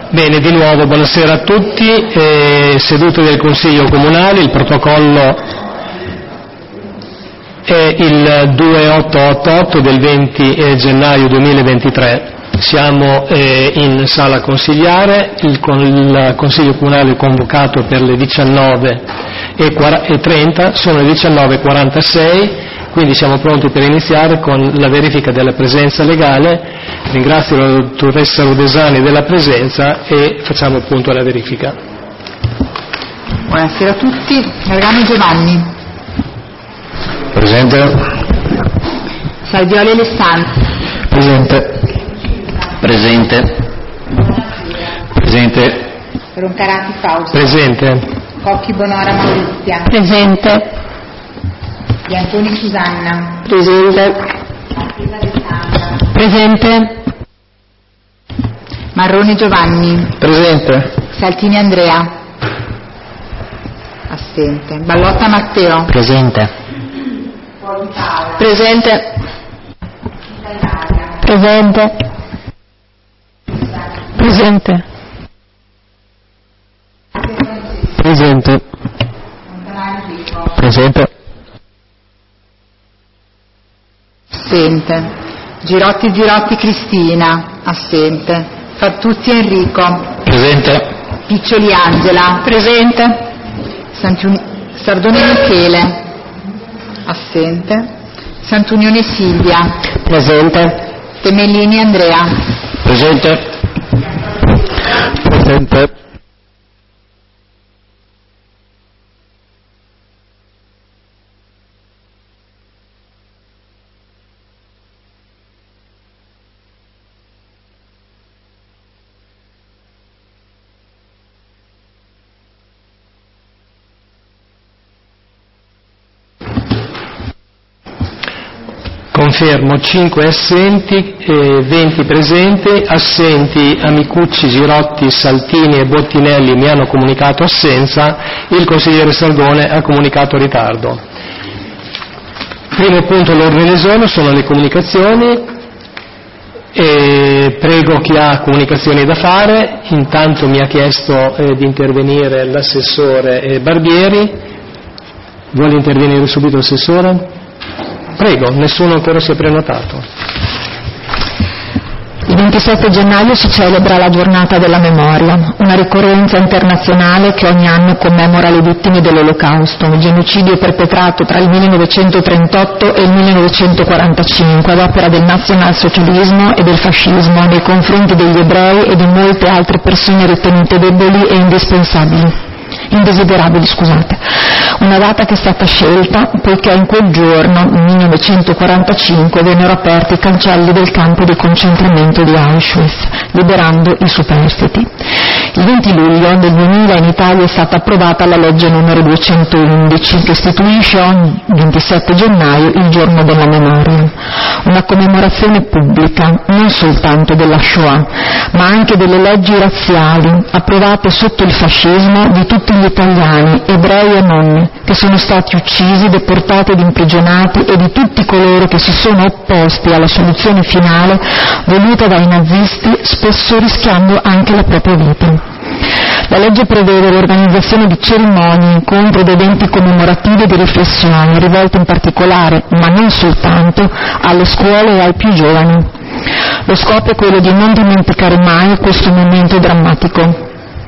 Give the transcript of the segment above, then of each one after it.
Bene, di nuovo buonasera a tutti. Sedute del Consiglio Comunale, il protocollo è il 2888 del 20 gennaio 2023. Siamo in sala consigliare, il Consiglio Comunale è convocato per le 19:30, sono le 19:46. Quindi siamo pronti per iniziare con la verifica della presenza legale. Ringrazio la dottoressa Rodesani della presenza e facciamo appunto la verifica. Buonasera a tutti. Gargano Giovanni. Presente. Salvioli Alessandro. Presente. Presente. Presente. Roncarati Fausto. Presente. Cocchi Bonora Maurizia. Presente. Bianconi Susanna. Presente. Presente. Marrone Giovanni. Presente. Saltini Andrea. Assente. Ballotta Matteo. Presente. Presente. Presente. Presente. Presente. Presente. Assente. Girotti Cristina. Assente. Fattuzzi Enrico. Presente. Piccioli Angela. Presente. Sardone Michele. Assente. Santunione Silvia. Presente. Temellini Andrea. Presente. Presente. Confermo 5 assenti, 20 presenti. Assenti Amicucci, Girotti, Saltini e Bottinelli mi hanno comunicato assenza, il consigliere Sardone ha comunicato ritardo. Primo punto all'ordine del giorno sono le comunicazioni. Prego chi ha comunicazioni da fare. Intanto mi ha chiesto di intervenire l'assessore Barbieri. Vuole intervenire subito l'assessore? Prego, nessuno ancora si è prenotato. Il 27 gennaio si celebra la giornata della memoria, una ricorrenza internazionale che ogni anno commemora le vittime dell'Olocausto, il genocidio perpetrato tra il 1938 e il 1945 ad opera del nazionalsocialismo e del fascismo nei confronti degli ebrei e di molte altre persone ritenute deboli e indesiderabili. Una data che è stata scelta poiché in quel giorno, nel 1945, vennero aperti i cancelli del campo di concentramento di Auschwitz, liberando i superstiti. Il 20 luglio del 2000 in Italia è stata approvata la legge numero 211 che istituisce ogni 27 gennaio il giorno della memoria, una commemorazione pubblica non soltanto della Shoah, ma anche delle leggi razziali approvate sotto il fascismo di tutti gli italiani, ebrei e non, che sono stati uccisi, deportati ed imprigionati, e di tutti coloro che si sono opposti alla soluzione finale voluta dai nazisti, spesso rischiando anche la propria vita. La legge prevede l'organizzazione di cerimonie, incontri ed eventi commemorativi e di riflessione, rivolti in particolare, ma non soltanto, alle scuole e ai più giovani. Lo scopo è quello di non dimenticare mai questo momento drammatico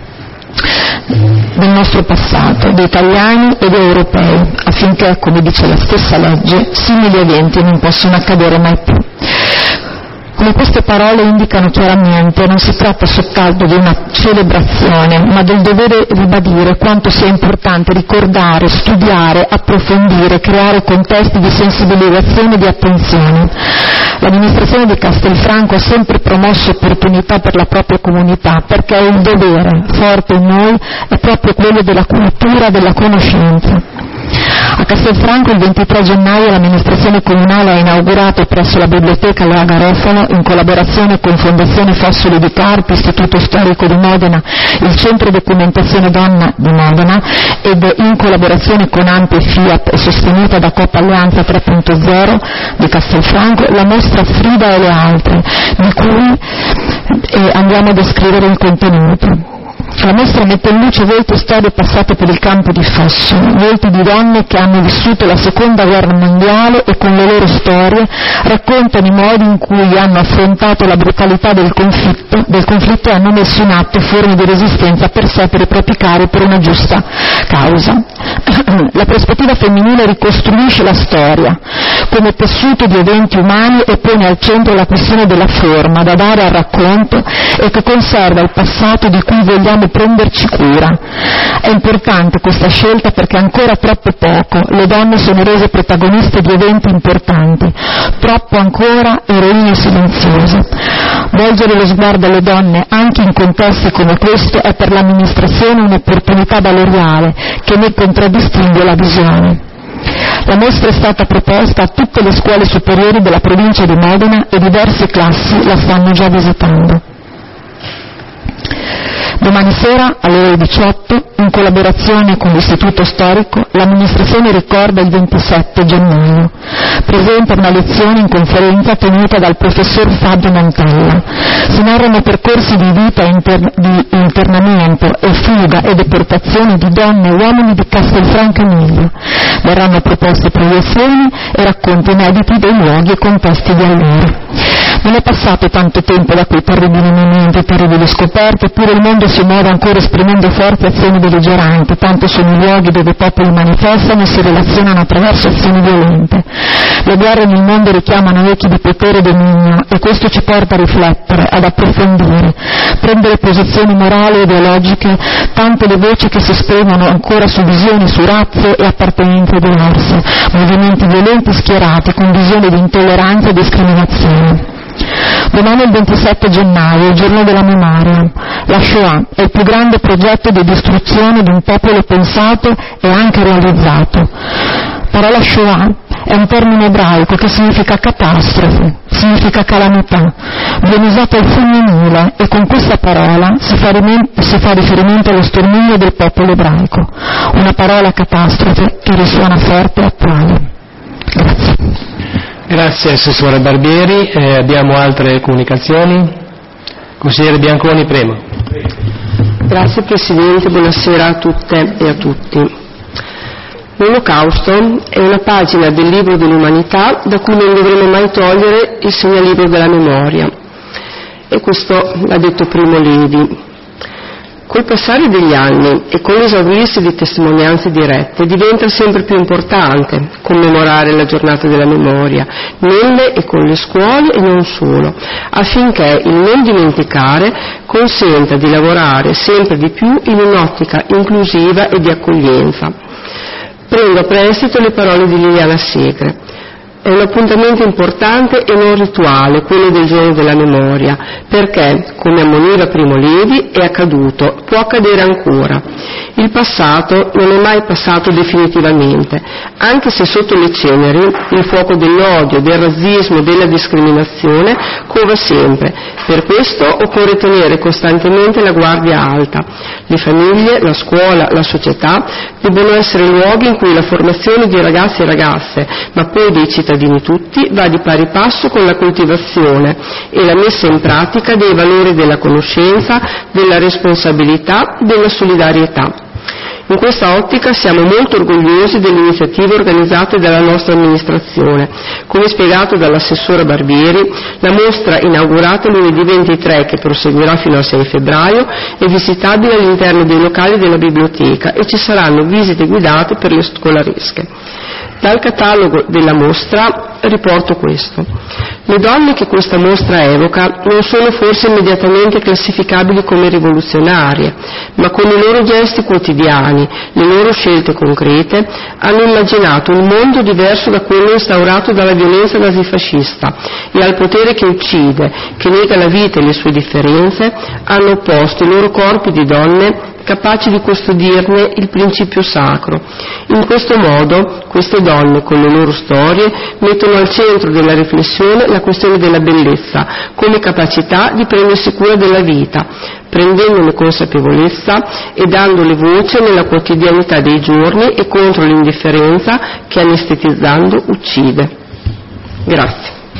del nostro passato, di italiani ed europei, affinché, come dice la stessa legge, simili eventi non possono accadere mai più. Come queste parole indicano chiaramente, non si tratta soltanto di una celebrazione, ma del dovere ribadire quanto sia importante ricordare, studiare, approfondire, creare contesti di sensibilizzazione e di attenzione. L'amministrazione di Castelfranco ha sempre promosso opportunità per la propria comunità, perché il dovere forte in noi è proprio quello della cultura, della conoscenza. A Castelfranco il 23 gennaio l'amministrazione comunale ha inaugurato presso la biblioteca Lea Garofalo, in collaborazione con Fondazione Fossoli di Carpi, Istituto Storico di Modena, il Centro Documentazione Donna di Modena, ed in collaborazione con ANPI e FIAT e sostenuta da Coppa Alleanza 3.0 di Castelfranco, la mostra Frida e le altre, di cui e andiamo a descrivere il contenuto. La mostra mette in luce volti e storie passate per il campo di Fosso, volti di donne che hanno vissuto la seconda guerra mondiale e con le loro storie raccontano i modi in cui hanno affrontato la brutalità del conflitto e hanno messo in atto forme di resistenza per sé e per i propri cari per una giusta causa. La prospettiva femminile ricostruisce la storia come tessuto di eventi umani e pone al centro la questione della forma da dare al racconto e che conserva il passato di cui vogliamo prenderci cura. È importante questa scelta perché ancora troppo poco le donne sono rese protagoniste di eventi importanti, troppo ancora eroine silenziose. Volgere lo sguardo alle donne anche in contesti come questo è per l'amministrazione un'opportunità valoriale che ne contraddistingue la visione. La mostra è stata proposta a tutte le scuole superiori della provincia di Modena e diverse classi la stanno già visitando. Domani sera alle ore 18, in collaborazione con l'Istituto Storico, l'amministrazione ricorda il 27 gennaio. Presenta una lezione in conferenza tenuta dal professor Fabio Montella. Si narrano percorsi di vita di internamento e fuga e deportazione di donne e uomini di Castelfranco Emilia. Verranno proposte proiezioni e racconti inediti dei luoghi e contesti di allora. Non è passato tanto tempo da quei terribili momenti, terribili scoperte, eppure il mondo si muove ancora esprimendo forti azioni belligeranti, tanto sono i luoghi dove i popoli manifestano e si relazionano attraverso azioni violente. Le guerre nel mondo richiamano echi di potere e dominio e questo ci porta a riflettere, ad approfondire, prendere posizioni morali e ideologiche, tante le voci che si esprimono ancora su visioni, su razze e appartenenze diverse, movimenti violenti schierati con visioni di intolleranza e discriminazione. Domani è il 27 gennaio, il giorno della memoria. La Shoah è il più grande progetto di distruzione di un popolo pensato e anche realizzato. Parola Shoah è un termine ebraico che significa catastrofe, significa calamità. Viene usato al femminile e con questa parola si fa riferimento allo sterminio del popolo ebraico. Una parola catastrofe che risuona forte e attuale. Grazie. Grazie Assessore Barbieri. Abbiamo altre comunicazioni? Consigliere Bianconi, prego. Grazie Presidente, buonasera a tutte e a tutti. L'Olocausto è una pagina del libro dell'umanità da cui non dovremo mai togliere il segnalibro della memoria. E questo l'ha detto Primo Levi. Col passare degli anni e con l'esaurirsi di testimonianze dirette diventa sempre più importante commemorare la giornata della memoria nelle e con le scuole e non solo, affinché il non dimenticare consenta di lavorare sempre di più in un'ottica inclusiva e di accoglienza. Prendo a prestito le parole di Liliana Segre. È un appuntamento importante e non rituale, quello del giorno della memoria, perché, come ammoniva Primo Levi, è accaduto, può accadere ancora. Il passato non è mai passato definitivamente, anche se sotto le ceneri il fuoco dell'odio, del razzismo, della discriminazione cova sempre. Per questo occorre tenere costantemente la guardia alta. Le famiglie, la scuola, la società debbono essere luoghi in cui la formazione di ragazzi e ragazze, ma poi dei cittadini tutti, va di pari passo con la coltivazione e la messa in pratica dei valori della conoscenza, della responsabilità, della solidarietà. In questa ottica siamo molto orgogliosi delle iniziative organizzate dalla nostra amministrazione. Come spiegato dall'assessore Barbieri, la mostra inaugurata lunedì 23, che proseguirà fino al 6 febbraio, è visitabile all'interno dei locali della biblioteca e ci saranno visite guidate per le scolaresche. Dal catalogo della mostra riporto questo. Le donne che questa mostra evoca non sono forse immediatamente classificabili come rivoluzionarie, ma con i loro gesti quotidiani, le loro scelte concrete, hanno immaginato un mondo diverso da quello instaurato dalla violenza nazifascista e al potere che uccide, che nega la vita e le sue differenze, hanno opposto i loro corpi di donne capaci di custodirne il principio sacro. In questo modo, queste donne, con le loro storie, mettono al centro della riflessione la questione della bellezza, come capacità di prendersi cura della vita, prendendone consapevolezza e dandole voce nella quotidianità dei giorni e contro l'indifferenza che, anestetizzando, uccide. Grazie.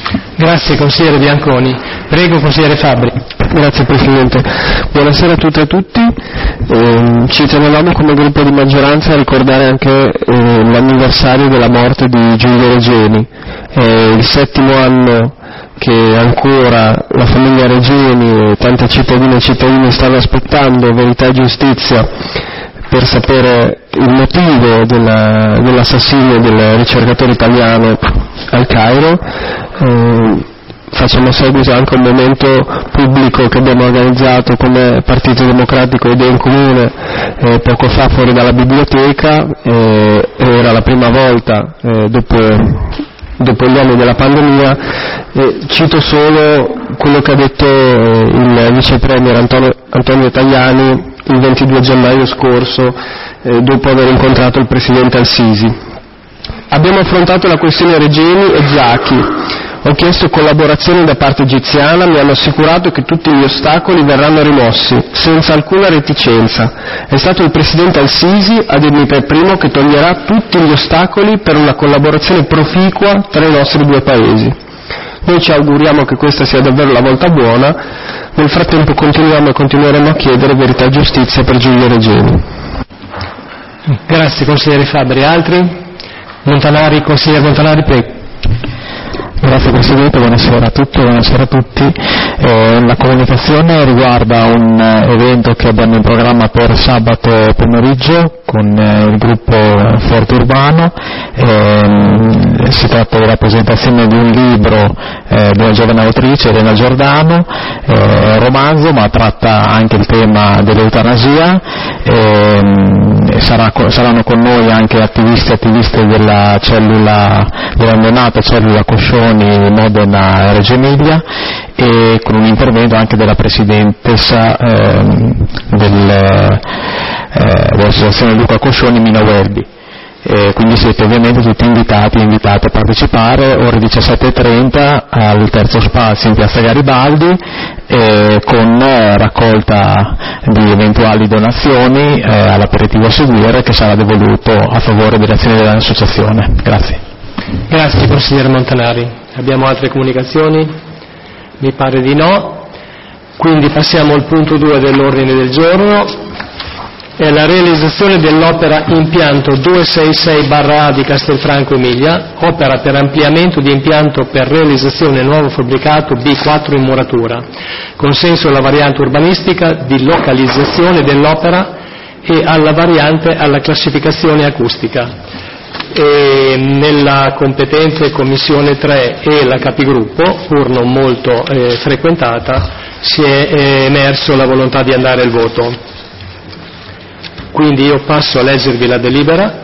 Grazie consigliere Bianconi. Prego consigliere Fabbri. Grazie Presidente. Buonasera a tutte e a tutti. Ci tenevamo come gruppo di maggioranza a ricordare anche l'anniversario della morte di Giulio Regeni. È il 7° anno che ancora la famiglia Regeni e tante cittadine e cittadini stanno aspettando verità e giustizia per sapere il motivo dell'assassinio del ricercatore italiano al Cairo. Facciamo seguito anche a un momento pubblico che abbiamo organizzato come Partito Democratico Idee in Comune poco fa fuori dalla biblioteca. Era la prima volta dopo gli anni della pandemia. Cito solo quello che ha detto il vice premier Antonio Tajani il 22 gennaio scorso, dopo aver incontrato il presidente Al-Sisi. Abbiamo affrontato la questione Regeni e Zaki. Ho chiesto collaborazione da parte egiziana, mi hanno assicurato che tutti gli ostacoli verranno rimossi, senza alcuna reticenza. È stato il presidente Al-Sisi a dirmi per primo che toglierà tutti gli ostacoli per una collaborazione proficua tra i nostri due paesi. Noi ci auguriamo che questa sia davvero la volta buona. Nel frattempo continuiamo e continueremo a chiedere verità e giustizia per Giulio Regeni. Grazie consigliere Fabbri. Altri? Consigliere Montanari, prego. Grazie Presidente, buonasera a tutti, buonasera a tutti. La comunicazione riguarda un evento che abbiamo in programma per sabato pomeriggio con il gruppo Forte Urbano. Si tratta della presentazione di un libro di una giovane autrice, Elena Giordano, romanzo, ma tratta anche il tema dell'eutanasia. Saranno con noi anche attiviste della neonata cellula Coscioni Modena Reggio Emilia, e con un intervento anche della presidentessa dell'associazione Luca Coscioni Mina Welby. Quindi siete ovviamente tutti invitati e invitate a partecipare. Ore 17:30 al terzo spazio in piazza Garibaldi, con raccolta di eventuali donazioni all'aperitivo a seguire, che sarà devoluto a favore delle azioni dell'associazione. Grazie. Grazie consigliere Montanari. Abbiamo altre comunicazioni? Mi pare di no. Quindi passiamo al punto 2 dell'ordine del giorno. È la realizzazione dell'opera impianto 266/A di Castelfranco Emilia, opera per ampliamento di impianto per realizzazione nuovo fabbricato B4 in muratura. Consenso alla variante urbanistica di localizzazione dell'opera e alla variante alla classificazione acustica. E nella competente Commissione 3 e la Capigruppo, pur non molto frequentata, si è emerso la volontà di andare al voto. Quindi io passo a leggervi la delibera,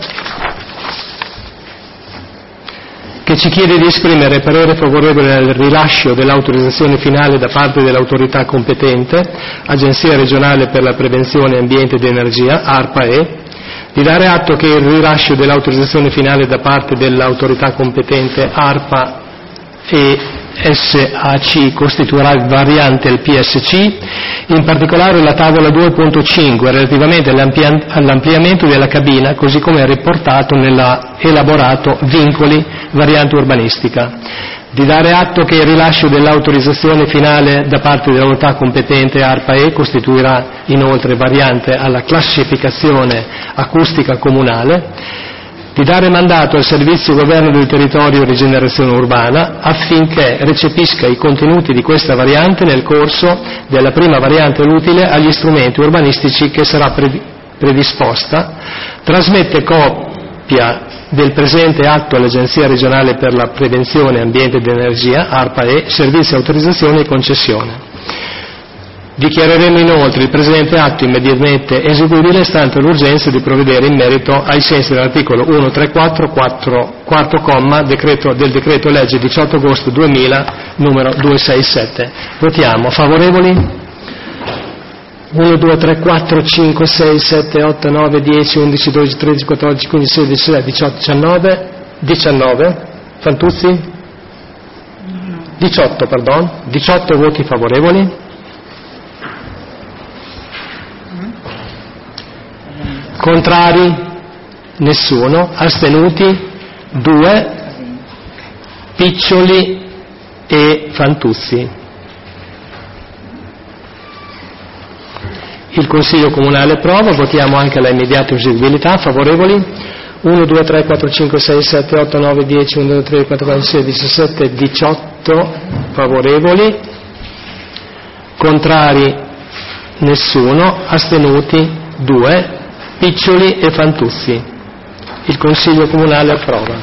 che ci chiede di esprimere parere favorevole al rilascio dell'autorizzazione finale da parte dell'autorità competente, Agenzia regionale per la prevenzione ambiente ed energia, ARPA-E, di dare atto che il rilascio dell'autorizzazione finale da parte dell'autorità competente ARPA e SAC costituirà variante il PSC, in particolare la tavola 2.5 relativamente all'ampliamento della cabina, così come è riportato nell'elaborato vincoli variante urbanistica. Di dare atto che il rilascio dell'autorizzazione finale da parte dell'autorità competente ARPA-E costituirà inoltre variante alla classificazione acustica comunale. Di dare mandato al Servizio Governo del Territorio e Rigenerazione Urbana affinché recepisca i contenuti di questa variante nel corso della prima variante utile agli strumenti urbanistici che sarà predisposta, trasmette copia del presente atto all'Agenzia regionale per la prevenzione ambiente ed energia, ARPA-E, servizi, autorizzazione e concessione. Dichiareremo inoltre il presente atto immediatamente eseguibile, stante l'urgenza di provvedere in merito ai sensi dell'articolo 134, quarto comma del decreto legge 18 agosto 2000 numero 267. Votiamo. Favorevoli? 1, 2, 3, 4, 5, 6, 7, 8, 9, 10, 11, 12, 13, 14, 15, 16, 17, 18, 19. Fantuzzi? 18, pardon. 18 voti favorevoli. Contrari? Nessuno. Astenuti? 2. Piccioli? e Fantuzzi. Il Consiglio Comunale approva, votiamo anche la immediata eseguibilità. Favorevoli? 1, 2, 3, 4, 5, 6, 7, 8, 9, 10, 1, 2, 3, 4, 5, 6, 17, 18 favorevoli, contrari nessuno, astenuti 2, Piccioli e Fantuzzi. Il Consiglio Comunale approva.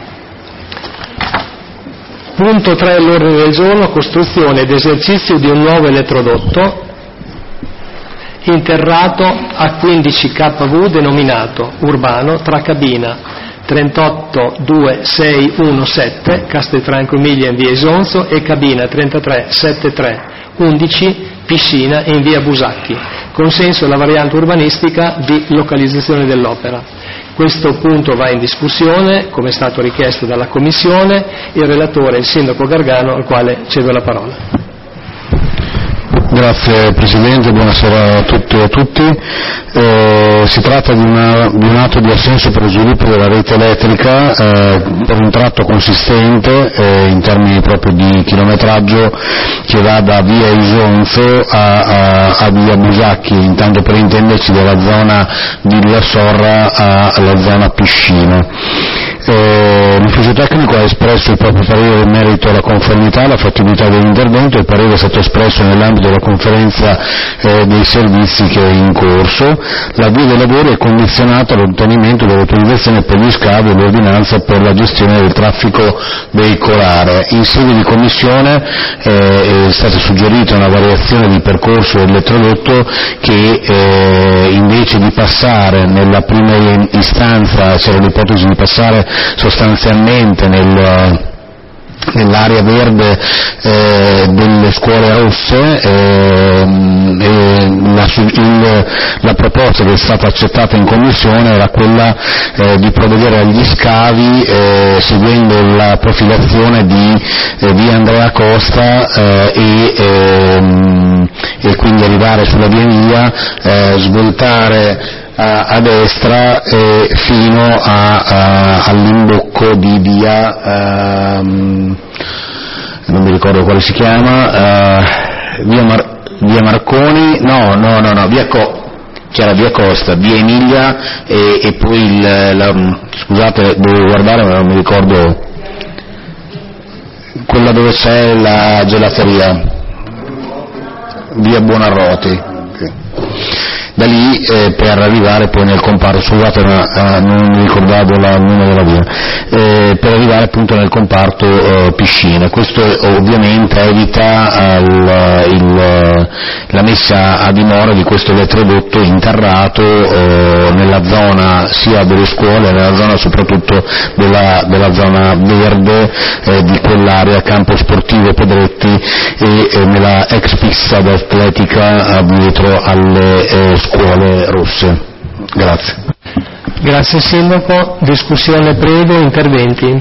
Punto 3 all'ordine del giorno, costruzione ed esercizio di un nuovo eletrodotto interrato a 15 kV denominato urbano tra cabina 382617 Castelfranco Emilia in via Isonzo e cabina 337311 Piscina in via Busacchi. Consenso alla variante urbanistica di localizzazione dell'opera. Questo punto va in discussione, come è stato richiesto dalla Commissione. Il relatore è il Sindaco Gargano, al quale cedo la parola. Grazie Presidente, buonasera a tutti e a tutti. Si tratta di un atto di assenso per lo sviluppo della rete elettrica per un tratto consistente in termini proprio di chilometraggio che va da via Isonzo a via Busacchi, intanto per intenderci dalla zona Villa Sorra alla zona Piscina. L'ufficio tecnico ha espresso il proprio parere in merito alla conformità, alla fattibilità dell'intervento. Il parere è stato espresso nell'ambito della conferenza dei servizi che è in corso. L'avvio dei lavori è condizionato all'ottenimento dell'autorizzazione per gli scavi e l'ordinanza per la gestione del traffico veicolare. In sede di commissione è stata suggerita una variazione di percorso dell'elettrodotto che invece di passare nella prima istanza, c'era l'ipotesi di passare sostanzialmente nell'area verde delle scuole rosse, la proposta che è stata accettata in commissione era quella di provvedere agli scavi seguendo la profilazione di via Andrea Costa e quindi arrivare sulla via Emilia, svoltare a destra fino all'imbocco di via non mi ricordo quale si chiama, via Marconi, c'era via Costa, via Emilia e poi scusate, devo guardare ma non mi ricordo, quella dove c'è la gelateria, via Buonarroti. Da lì per arrivare poi nel comparto, scusate ma non mi ricordavo il nome della via, per arrivare appunto nel comparto piscine. Questo ovviamente evita la messa a dimora di questo elettrodotto interrato nella zona sia delle scuole, nella zona soprattutto della zona verde di quell'area, campo sportivo Pedretti e nella ex pista d'atletica dietro alle scuole rosse. Grazie. Grazie Sindaco. Discussione breve, interventi.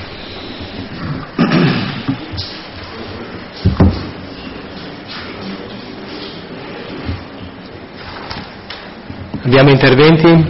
Abbiamo interventi?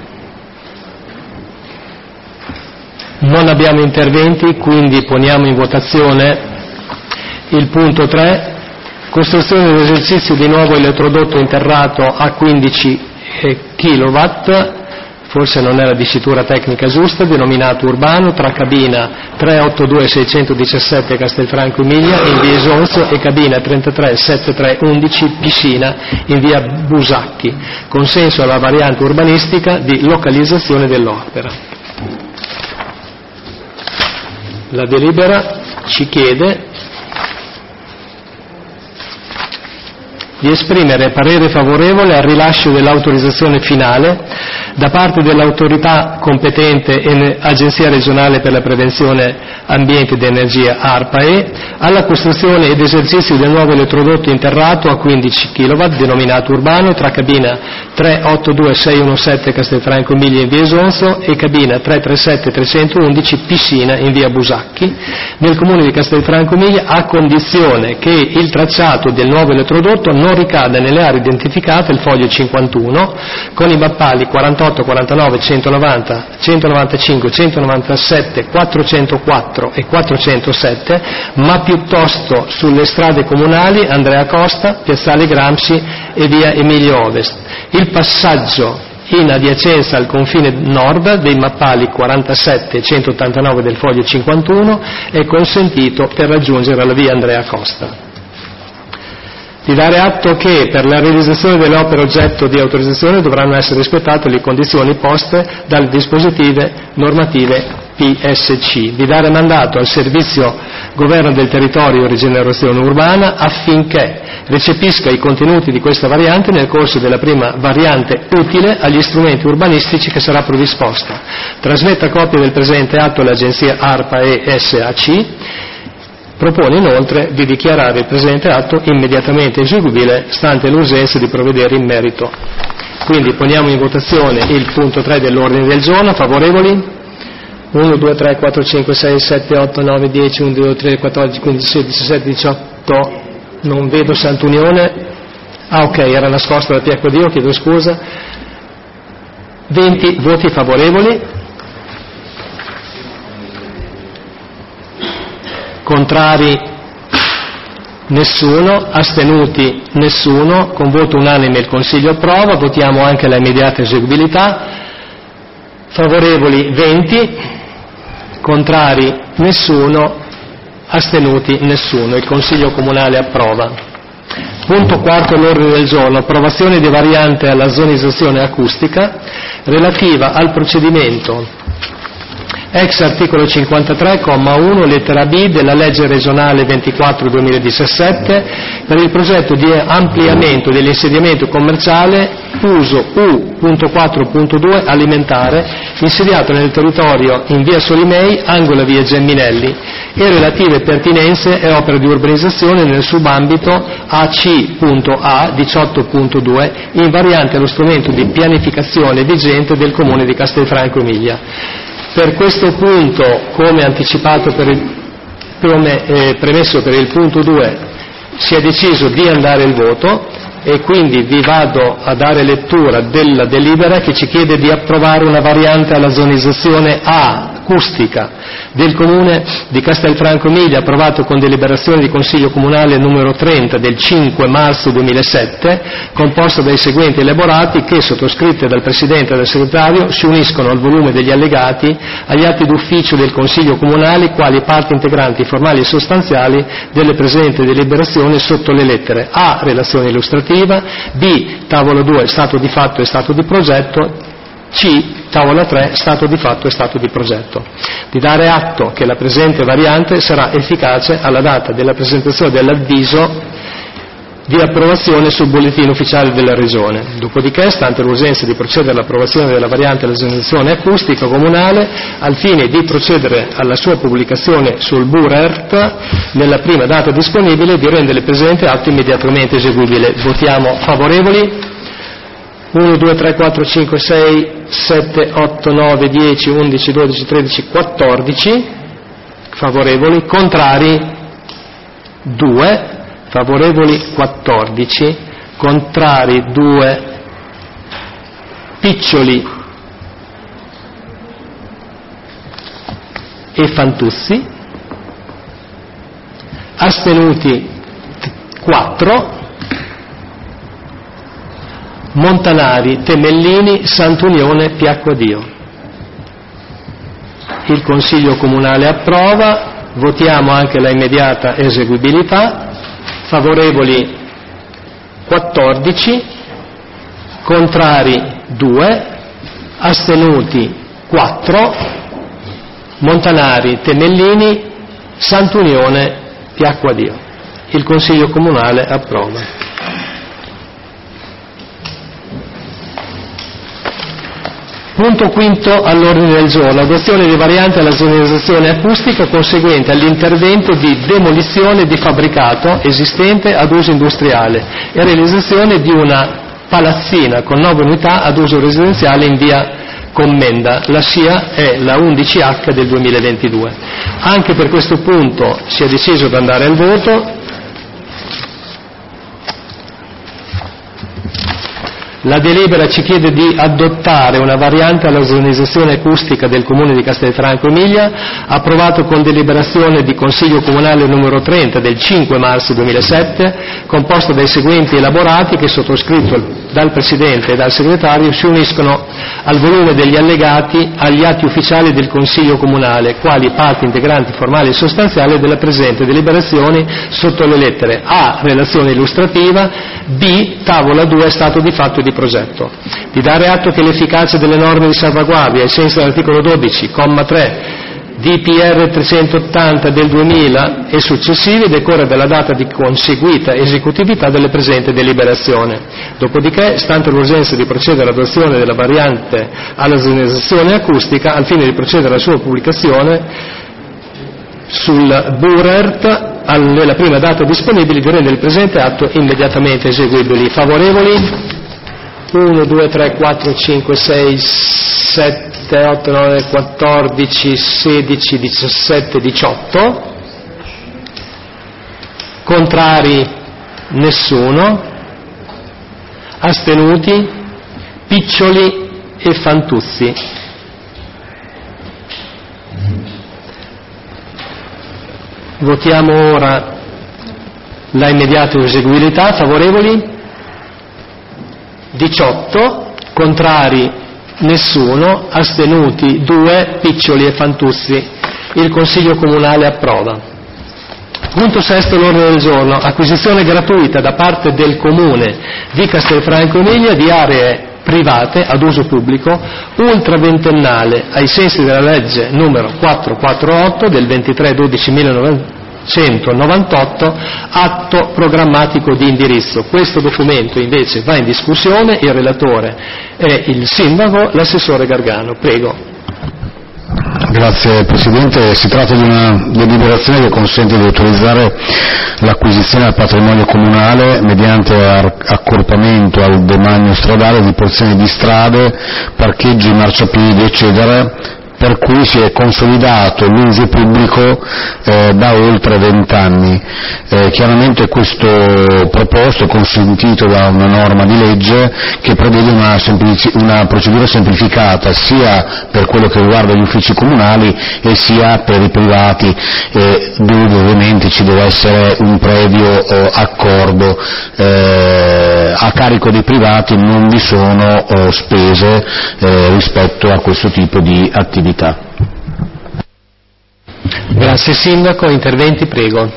Non abbiamo interventi, quindi poniamo in votazione il punto 3. Costruzione ed esercizio di nuovo elettrodotto interrato a 15 kW, forse non è la dicitura tecnica giusta, denominato urbano, tra cabina 382617 Castelfranco Emilia in via Isonzo e cabina 337311 Piscina in via Busacchi. Consenso alla variante urbanistica di localizzazione dell'opera. La delibera ci chiede di esprimere parere favorevole al rilascio dell'autorizzazione finale da parte dell'autorità competente e Agenzia regionale per la prevenzione ambiente ed energia ARPAE alla costruzione ed esercizio del nuovo elettrodotto interrato a 15 kW denominato urbano tra cabina 382617 Castelfranco Emilia in via Isonzo e cabina 337311 Piscina in via Busacchi nel comune di Castelfranco Emilia, a condizione che il tracciato del nuovo elettrodotto non ricada nelle aree identificate, il foglio 51, con i mappali 48 48, 49, 190, 195, 197, 404 e 407, ma piuttosto sulle strade comunali Andrea Costa, Piazzale Gramsci e via Emilio Ovest. Il passaggio in adiacenza al confine nord dei mappali 47 e 189 del foglio 51 è consentito per raggiungere la via Andrea Costa. Di dare atto che per la realizzazione delle opere oggetto di autorizzazione dovranno essere rispettate le condizioni poste dalle dispositive normative PSC. Di dare mandato al Servizio Governo del Territorio e Rigenerazione Urbana affinché recepisca i contenuti di questa variante nel corso della prima variante utile agli strumenti urbanistici che sarà predisposta. Trasmetta copia del presente atto all'Agenzia ARPA e SAC. Propone inoltre di dichiarare il presente atto immediatamente eseguibile, stante l'urgenza di provvedere in merito. Quindi poniamo in votazione il punto 3 dell'ordine del giorno. Favorevoli? 1, 2, 3, 4, 5, 6, 7, 8, 9, 10, 11, 12, 13, 14, 15, 16, 17, 18. Non vedo Sant'Unione. Ah, ok, era nascosta da Piacquadio, chiedo scusa. 20 voti favorevoli. Contrari nessuno, astenuti nessuno, con voto unanime il Consiglio approva. Votiamo anche la immediata eseguibilità. Favorevoli 20, contrari nessuno, astenuti nessuno. Il Consiglio Comunale approva. Punto 4 all'ordine del giorno, approvazione di variante alla zonizzazione acustica relativa al procedimento ex articolo 53, comma 1, lettera B della legge regionale 24/2017 per il progetto di ampliamento dell'insediamento commerciale uso U.4.2 alimentare insediato nel territorio in via Solimei, angolo via Gemminelli, e relative pertinenze e opere di urbanizzazione nel subambito AC.A 18.2 in variante allo strumento di pianificazione vigente del Comune di Castelfranco Emilia. Per questo punto, come anticipato premesso per il punto 2, si è deciso di andare al voto e quindi vi vado a dare lettura della delibera che ci chiede di approvare una variante alla zonizzazione acustica del Comune di Castelfranco Emilia, approvato con deliberazione di Consiglio Comunale numero 30 del 5 marzo 2007, composta dai seguenti elaborati che, sottoscritte dal Presidente e dal Segretario, si uniscono al volume degli allegati agli atti d'ufficio del Consiglio Comunale quali parti integranti formali e sostanziali delle presenti deliberazioni sotto le lettere A. Relazione illustrativa, B. Tavolo 2. Stato di fatto e stato di progetto, C. Tavola 3. Stato di fatto e stato di progetto. Di dare atto che la presente variante sarà efficace alla data della presentazione dell'avviso di approvazione sul bollettino ufficiale della Regione. Dopodiché, stante l'urgenza di procedere all'approvazione della variante alla zonizzazione acustica comunale, al fine di procedere alla sua pubblicazione sul BURERT nella prima data disponibile, di rendere il presente atto immediatamente eseguibile. Votiamo favorevoli? 1, 2, 3, 4, 5, 6, 7, 8, 9, 10, 11, 12, 13, 14 favorevoli, contrari 2, favorevoli 14, contrari 2, Piccioli e Fantuzzi, astenuti 4, Montanari, Temellini, Sant'Unione, Piacquadio. Il Consiglio Comunale approva. Votiamo anche la immediata eseguibilità. Favorevoli 14, contrari 2, astenuti 4, Montanari, Temellini, Sant'Unione, Piacquadio. Il Consiglio Comunale approva. Punto quinto all'ordine del giorno, adozione di variante alla zonizzazione acustica conseguente all'intervento di demolizione di fabbricato esistente ad uso industriale e realizzazione di una palazzina con 9 unità ad uso residenziale in via Commenda. La SIA è la 11H del 2022. Anche per questo punto si è deciso di andare al voto. La delibera ci chiede di adottare una variante alla zonizzazione acustica del Comune di Castelfranco Emilia, approvato con deliberazione di Consiglio Comunale numero 30 del 5 marzo 2007, composto dai seguenti elaborati che, sottoscritto dal Presidente e dal Segretario, si uniscono al volume degli allegati agli atti ufficiali del Consiglio Comunale, quali parti integranti formali e sostanziali della presente deliberazione, sotto le lettere A. Relazione illustrativa, B. Tavola 2. Stato di fatto e di progetto. Di dare atto che l'efficacia delle norme di salvaguardia, ai sensi dell'articolo 12, comma 3, DPR 380 del 2000 e successivi, decorre dalla data di conseguita esecutività delle presenti deliberazioni. Dopodiché, stante l'urgenza di procedere all'adozione della variante alla zonizzazione acustica, al fine di procedere alla sua pubblicazione sul BURERT nella prima data disponibile, di rendere il presente atto immediatamente eseguibili. Favorevoli? 1, 2, 3, 4, 5, 6, 7, 8, 9, 14, 16, 17, 18. Contrari? Nessuno. Astenuti? Piccioli e Fantuzzi. Votiamo ora la immediata eseguibilità. Favorevoli? 18, contrari nessuno, astenuti 2, Piccioli e Fantuzzi. Il Consiglio Comunale approva. Punto sesto l'ordine del giorno: acquisizione gratuita da parte del Comune di Castelfranco Emilia di aree private ad uso pubblico ultraventennale, ai sensi della legge numero 448 del 23/12/1998, atto programmatico di indirizzo. Questo documento invece va in discussione, il relatore è il sindaco, l'assessore Gargano. Prego. Grazie Presidente, si tratta di una deliberazione che consente di autorizzare l'acquisizione al patrimonio comunale mediante accorpamento al demanio stradale di porzioni di strade, parcheggi, marciapiedi eccetera, per cui si è consolidato l'uso pubblico da oltre 20 anni. Chiaramente questo proposto è consentito da una norma di legge che prevede una procedura semplificata sia per quello che riguarda gli uffici comunali e sia per i privati, dove ovviamente ci deve essere un previo accordo. A carico dei privati non vi sono spese rispetto a questo tipo di attività. Grazie Sindaco, interventi prego.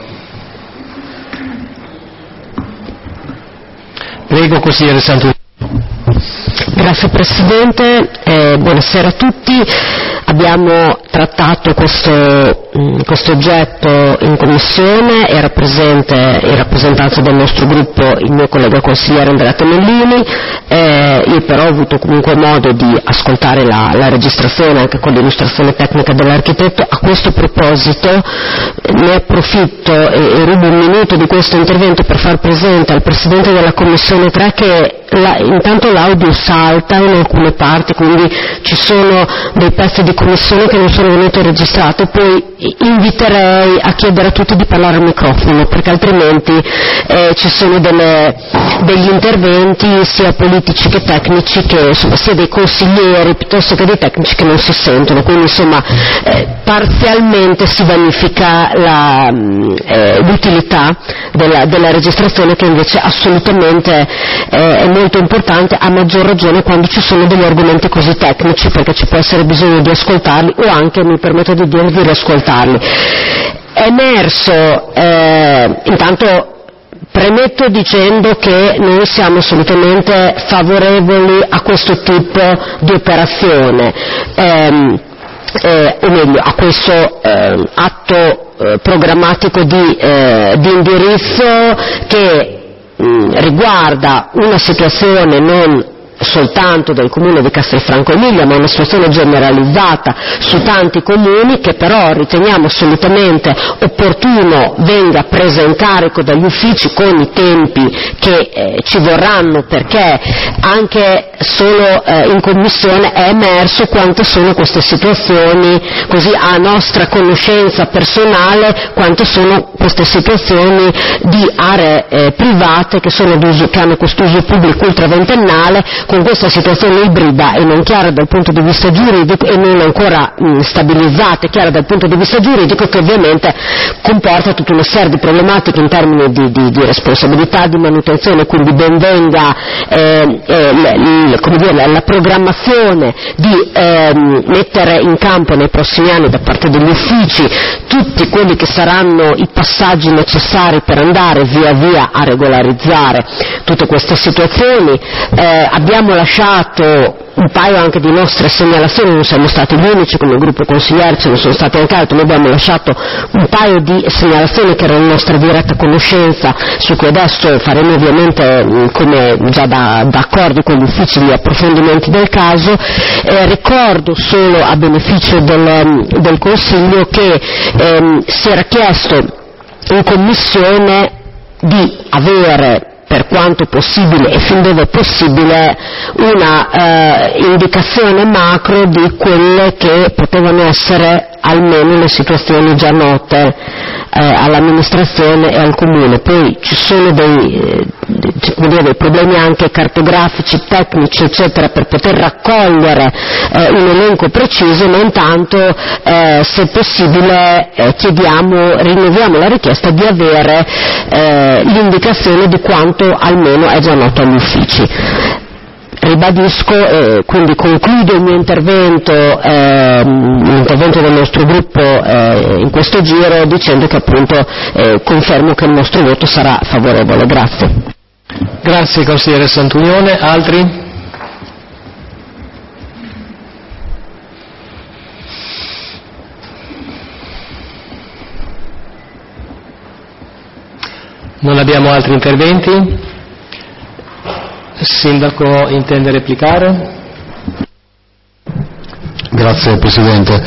Prego Consigliere Sant'Unione. Grazie Presidente, buonasera a tutti. Abbiamo trattato questo oggetto in Commissione, era presente in rappresentanza del nostro gruppo il mio collega consigliere Andrea Temellini, io però ho avuto comunque modo di ascoltare la registrazione anche con l'illustrazione tecnica dell'architetto. A questo proposito ne approfitto e rubo un minuto di questo intervento per far presente al Presidente della Commissione 3 che intanto l'audio salta in alcune parti, quindi ci sono dei pezzi di commissione che non sono venuti registrati, poi inviterei a chiedere a tutti di parlare al microfono perché altrimenti ci sono degli interventi sia politici che tecnici che insomma, sia dei consiglieri piuttosto che dei tecnici che non si sentono, quindi insomma parzialmente si vanifica l'utilità della registrazione che invece assolutamente è molto importante, a maggior ragione quando ci sono degli argomenti così tecnici perché ci può essere bisogno di ascoltarli o anche, mi permetto di dire, di riascoltarli. È emerso, intanto premetto dicendo che noi siamo assolutamente favorevoli a questo tipo di operazione, o meglio a questo atto programmatico di indirizzo che riguarda una situazione non soltanto del comune di Castelfranco Emilia, ma una situazione generalizzata su tanti comuni, che però riteniamo assolutamente opportuno venga presa in carico dagli uffici con i tempi che ci vorranno, perché anche solo in commissione è emerso quante sono queste situazioni, così a nostra conoscenza personale, quante sono queste situazioni di aree private che hanno quest'uso pubblico ultraventennale, con questa situazione ibrida e non chiara dal punto di vista giuridico e non ancora stabilizzata e chiara dal punto di vista giuridico, che ovviamente comporta tutta una serie di problematiche in termini di responsabilità di manutenzione. Quindi ben venga la programmazione di mettere in campo nei prossimi anni da parte degli uffici tutti quelli che saranno i passaggi necessari per andare via via a regolarizzare tutte queste situazioni. Abbiamo lasciato un paio anche di nostre segnalazioni, non siamo stati gli unici, come gruppo consigliere ce ne sono stati anche altri, noi abbiamo lasciato un paio di segnalazioni che erano in nostra diretta conoscenza, su cui adesso faremo ovviamente, come già da accordi con gli uffici, gli approfondimenti del caso. Ricordo solo a beneficio del Consiglio che si era chiesto in Commissione di avere, per quanto possibile e fin dove possibile, una indicazione macro di quelle che potevano essere almeno le situazioni già note all'amministrazione e al comune. Poi ci sono dei problemi anche cartografici, tecnici, eccetera, per poter raccogliere un elenco preciso, ma intanto se possibile rinnoviamo la richiesta di avere l'indicazione di quanto almeno è già noto agli uffici. Ribadisco, quindi concludo il mio intervento, l'intervento del nostro gruppo in questo giro, dicendo che appunto confermo che il nostro voto sarà favorevole. Grazie. Grazie consigliere Santunione. Altri? Non abbiamo altri interventi? Sindaco intende replicare? Grazie Presidente,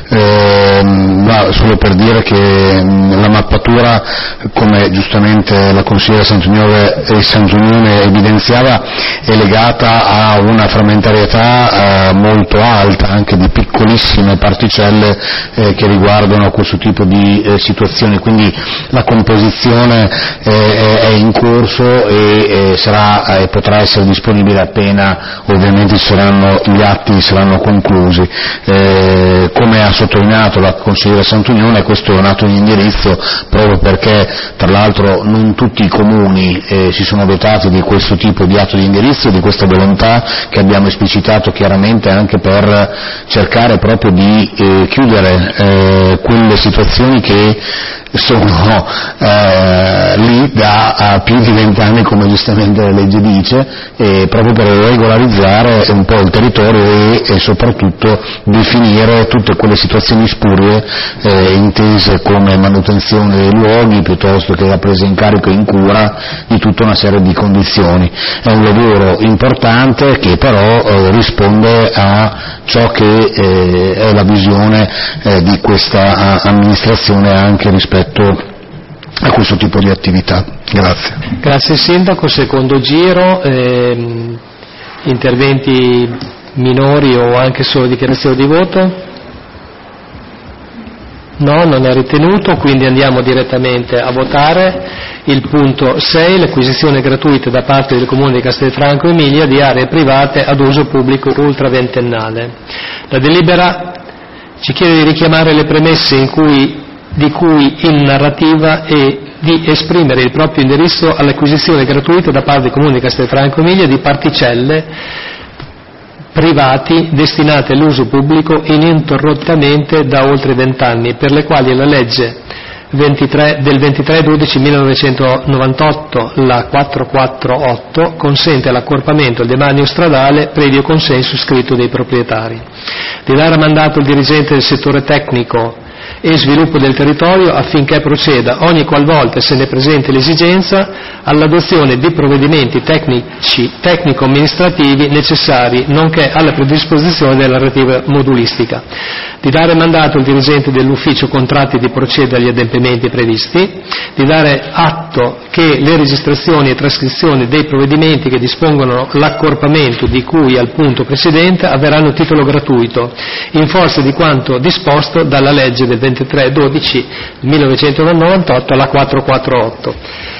solo per dire che la mappatura, come giustamente la consigliera Santunione evidenziava, è legata a una frammentarietà molto alta, anche di piccolissime particelle che riguardano questo tipo di situazioni, quindi la composizione è in corso e potrà essere disponibile appena ovviamente gli atti saranno conclusi. Come ha sottolineato la consigliera Santunione, questo è un atto di indirizzo proprio perché tra l'altro non tutti i comuni si sono dotati di questo tipo di atto di indirizzo, di questa volontà che abbiamo esplicitato chiaramente anche per cercare proprio di chiudere quelle situazioni che sono lì da più di 20 anni, come giustamente la legge dice, proprio per regolarizzare un po' il territorio e soprattutto definire tutte quelle situazioni spurie intese come manutenzione dei luoghi piuttosto che la presa in carico e in cura di tutta una serie di condizioni. È un lavoro importante che però risponde a ciò che è la visione di questa amministrazione anche rispetto a questo tipo di attività. Grazie. Grazie Sindaco. Secondo giro, interventi minori o anche solo dichiarazione di voto? No, non è ritenuto, quindi andiamo direttamente a votare il punto 6, l'acquisizione gratuita da parte del Comune di Castelfranco Emilia di aree private ad uso pubblico ultraventennale. La delibera ci chiede di richiamare le premesse di cui in narrativa e di esprimere il proprio indirizzo all'acquisizione gratuita da parte del Comune di Castelfranco Emilia di particelle privati destinate all'uso pubblico ininterrottamente da oltre 20 anni, per le quali la legge del 23/12/1998, la 448, consente l'accorpamento al demanio stradale previo consenso scritto dei proprietari. Di dare mandato al dirigente del settore tecnico e sviluppo del territorio affinché proceda ogni qualvolta se ne presenti l'esigenza all'adozione di provvedimenti tecnico-amministrativi necessari, nonché alla predisposizione della relativa modulistica, di dare mandato al dirigente dell'ufficio contratti di procedere agli adempimenti previsti, di dare atto che le registrazioni e trascrizioni dei provvedimenti che dispongono l'accorpamento di cui al punto precedente avverranno a titolo gratuito, in forza di quanto disposto dalla legge del 23/12/1998, la 448.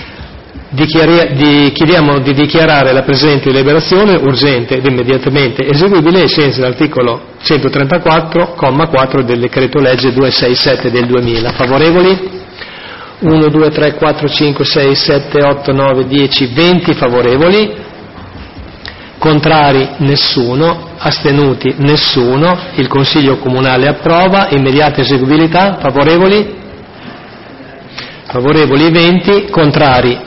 Chiediamo di dichiarare la presente deliberazione urgente ed immediatamente eseguibile ai sensi dell'articolo 134,4 del decreto legge 267 del 2000. Favorevoli? 1, 2, 3, 4, 5, 6, 7, 8, 9, 10, 20 favorevoli, contrari nessuno, astenuti nessuno, il Consiglio Comunale approva, immediata eseguibilità, favorevoli? Favorevoli 20, contrari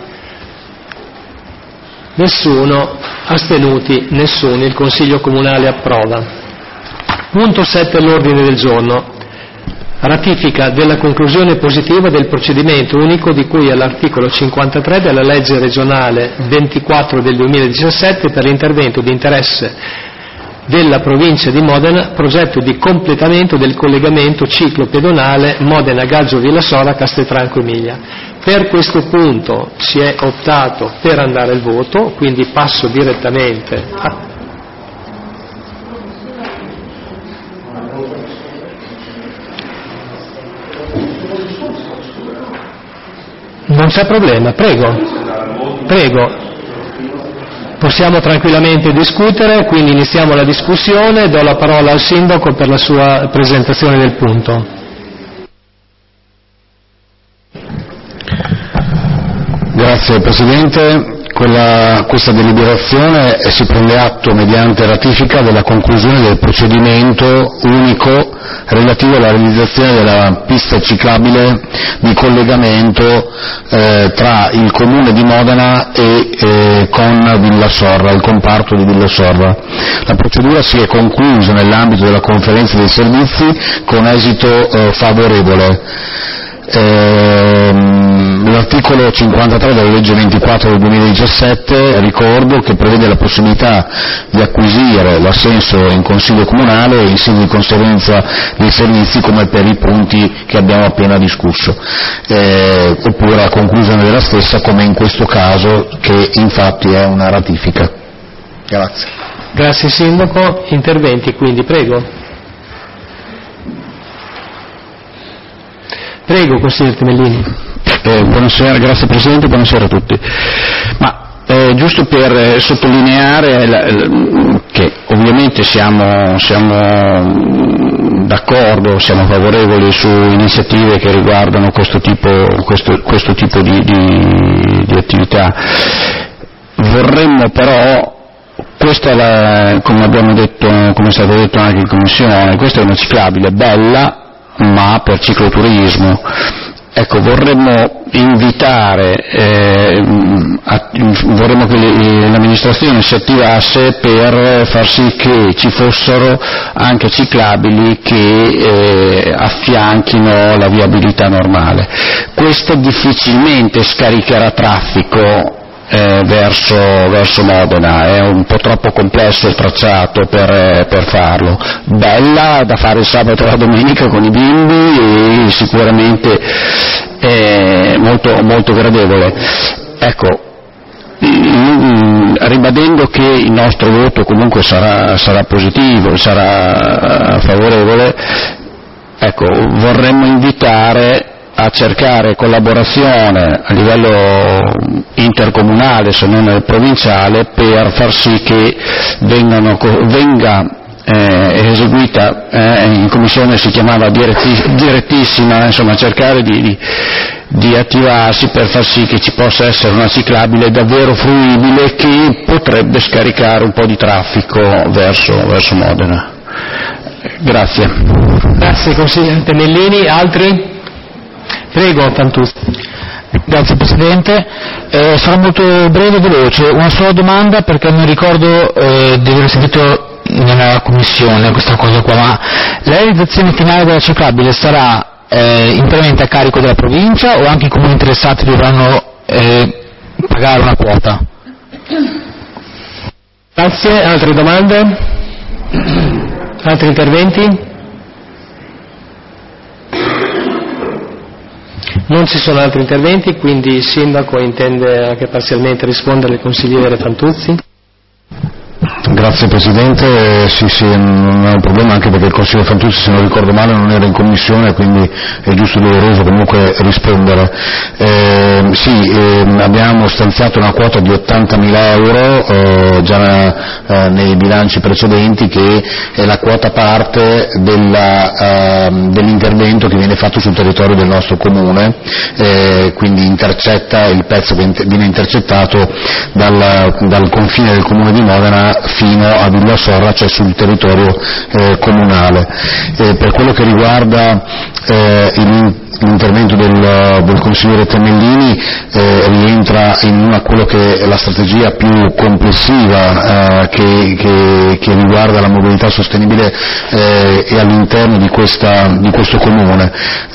nessuno, astenuti nessuno, il Consiglio Comunale approva. Punto 7 all'ordine del giorno. Ratifica della conclusione positiva del procedimento unico di cui all'articolo 53 della legge regionale 24 del 2017 per l'intervento di interesse della provincia di Modena, progetto di completamento del collegamento ciclo pedonale Modena-Gaggio-Villasora-Castelfranco Emilia. Per questo punto si è optato per andare al voto, quindi passo direttamente a... Non c'è problema, prego. Possiamo tranquillamente discutere, quindi iniziamo la discussione, do la parola al Sindaco per la sua presentazione del punto. Grazie Presidente. Questa deliberazione si prende atto mediante ratifica della conclusione del procedimento unico relativo alla realizzazione della pista ciclabile di collegamento tra il Comune di Modena e con Villassorra, il comparto di Villassorra. La procedura si è conclusa nell'ambito della conferenza dei servizi con esito favorevole. L'articolo 53 della legge 24 del 2017, ricordo, che prevede la possibilità di acquisire l'assenso in Consiglio Comunale in sede di conferenza dei servizi, come per i punti che abbiamo appena discusso, oppure la conclusione della stessa, come in questo caso, che infatti è una ratifica. Grazie. Grazie Sindaco. Interventi quindi, prego. Prego, consigliere Temellini. Buonasera, grazie Presidente, buonasera a tutti. Giusto per sottolineare che ovviamente siamo d'accordo, siamo favorevoli su iniziative che riguardano questo tipo di attività. Vorremmo però, come abbiamo detto, come è stato detto anche in Commissione, questa è una ciclabile bella, ma per cicloturismo. Ecco, vorremmo invitare, vorremmo che l'amministrazione si attivasse per far sì che ci fossero anche ciclabili che affianchino la viabilità normale. Questo difficilmente scaricherà traffico verso Modena, è un po' troppo complesso il tracciato per farlo. Bella da fare il sabato e la domenica con i bimbi e sicuramente molto, molto gradevole. Ecco, ribadendo che il nostro voto comunque sarà positivo, sarà favorevole, ecco, vorremmo invitare a cercare collaborazione a livello intercomunale, se non provinciale, per far sì che venga eseguita, in commissione si chiamava direttissima, insomma cercare di attivarsi per far sì che ci possa essere una ciclabile davvero fruibile che potrebbe scaricare un po' di traffico verso Modena. Grazie. Grazie consigliere Temellini. Altri? Prego, Fantuzzi. Grazie Presidente, sarò molto breve e veloce, una sola domanda perché mi ricordo di aver sentito nella Commissione questa cosa qua, ma la realizzazione finale della ciclabile sarà interamente a carico della provincia o anche i comuni interessati dovranno pagare una quota? Grazie, altre domande? Altri interventi? Non ci sono altri interventi, quindi il Sindaco intende anche parzialmente rispondere al consigliere Fantuzzi. Grazie Presidente, sì, non è un problema, anche perché il consigliere Fantuzzi, se non ricordo male, non era in commissione, quindi è giusto e doveroso comunque rispondere. Abbiamo stanziato una quota di 80.000 euro già nei bilanci precedenti, che è la quota parte dell'intervento che viene fatto sul territorio del nostro comune, quindi intercetta il pezzo che viene intercettato dal confine del comune di Modena fino a Villa Sorra, cioè sul territorio comunale. Per quello che riguarda l'intervento del consigliere Temellini, rientra in quello che è la strategia più complessiva che riguarda la mobilità sostenibile e all'interno di questo comune.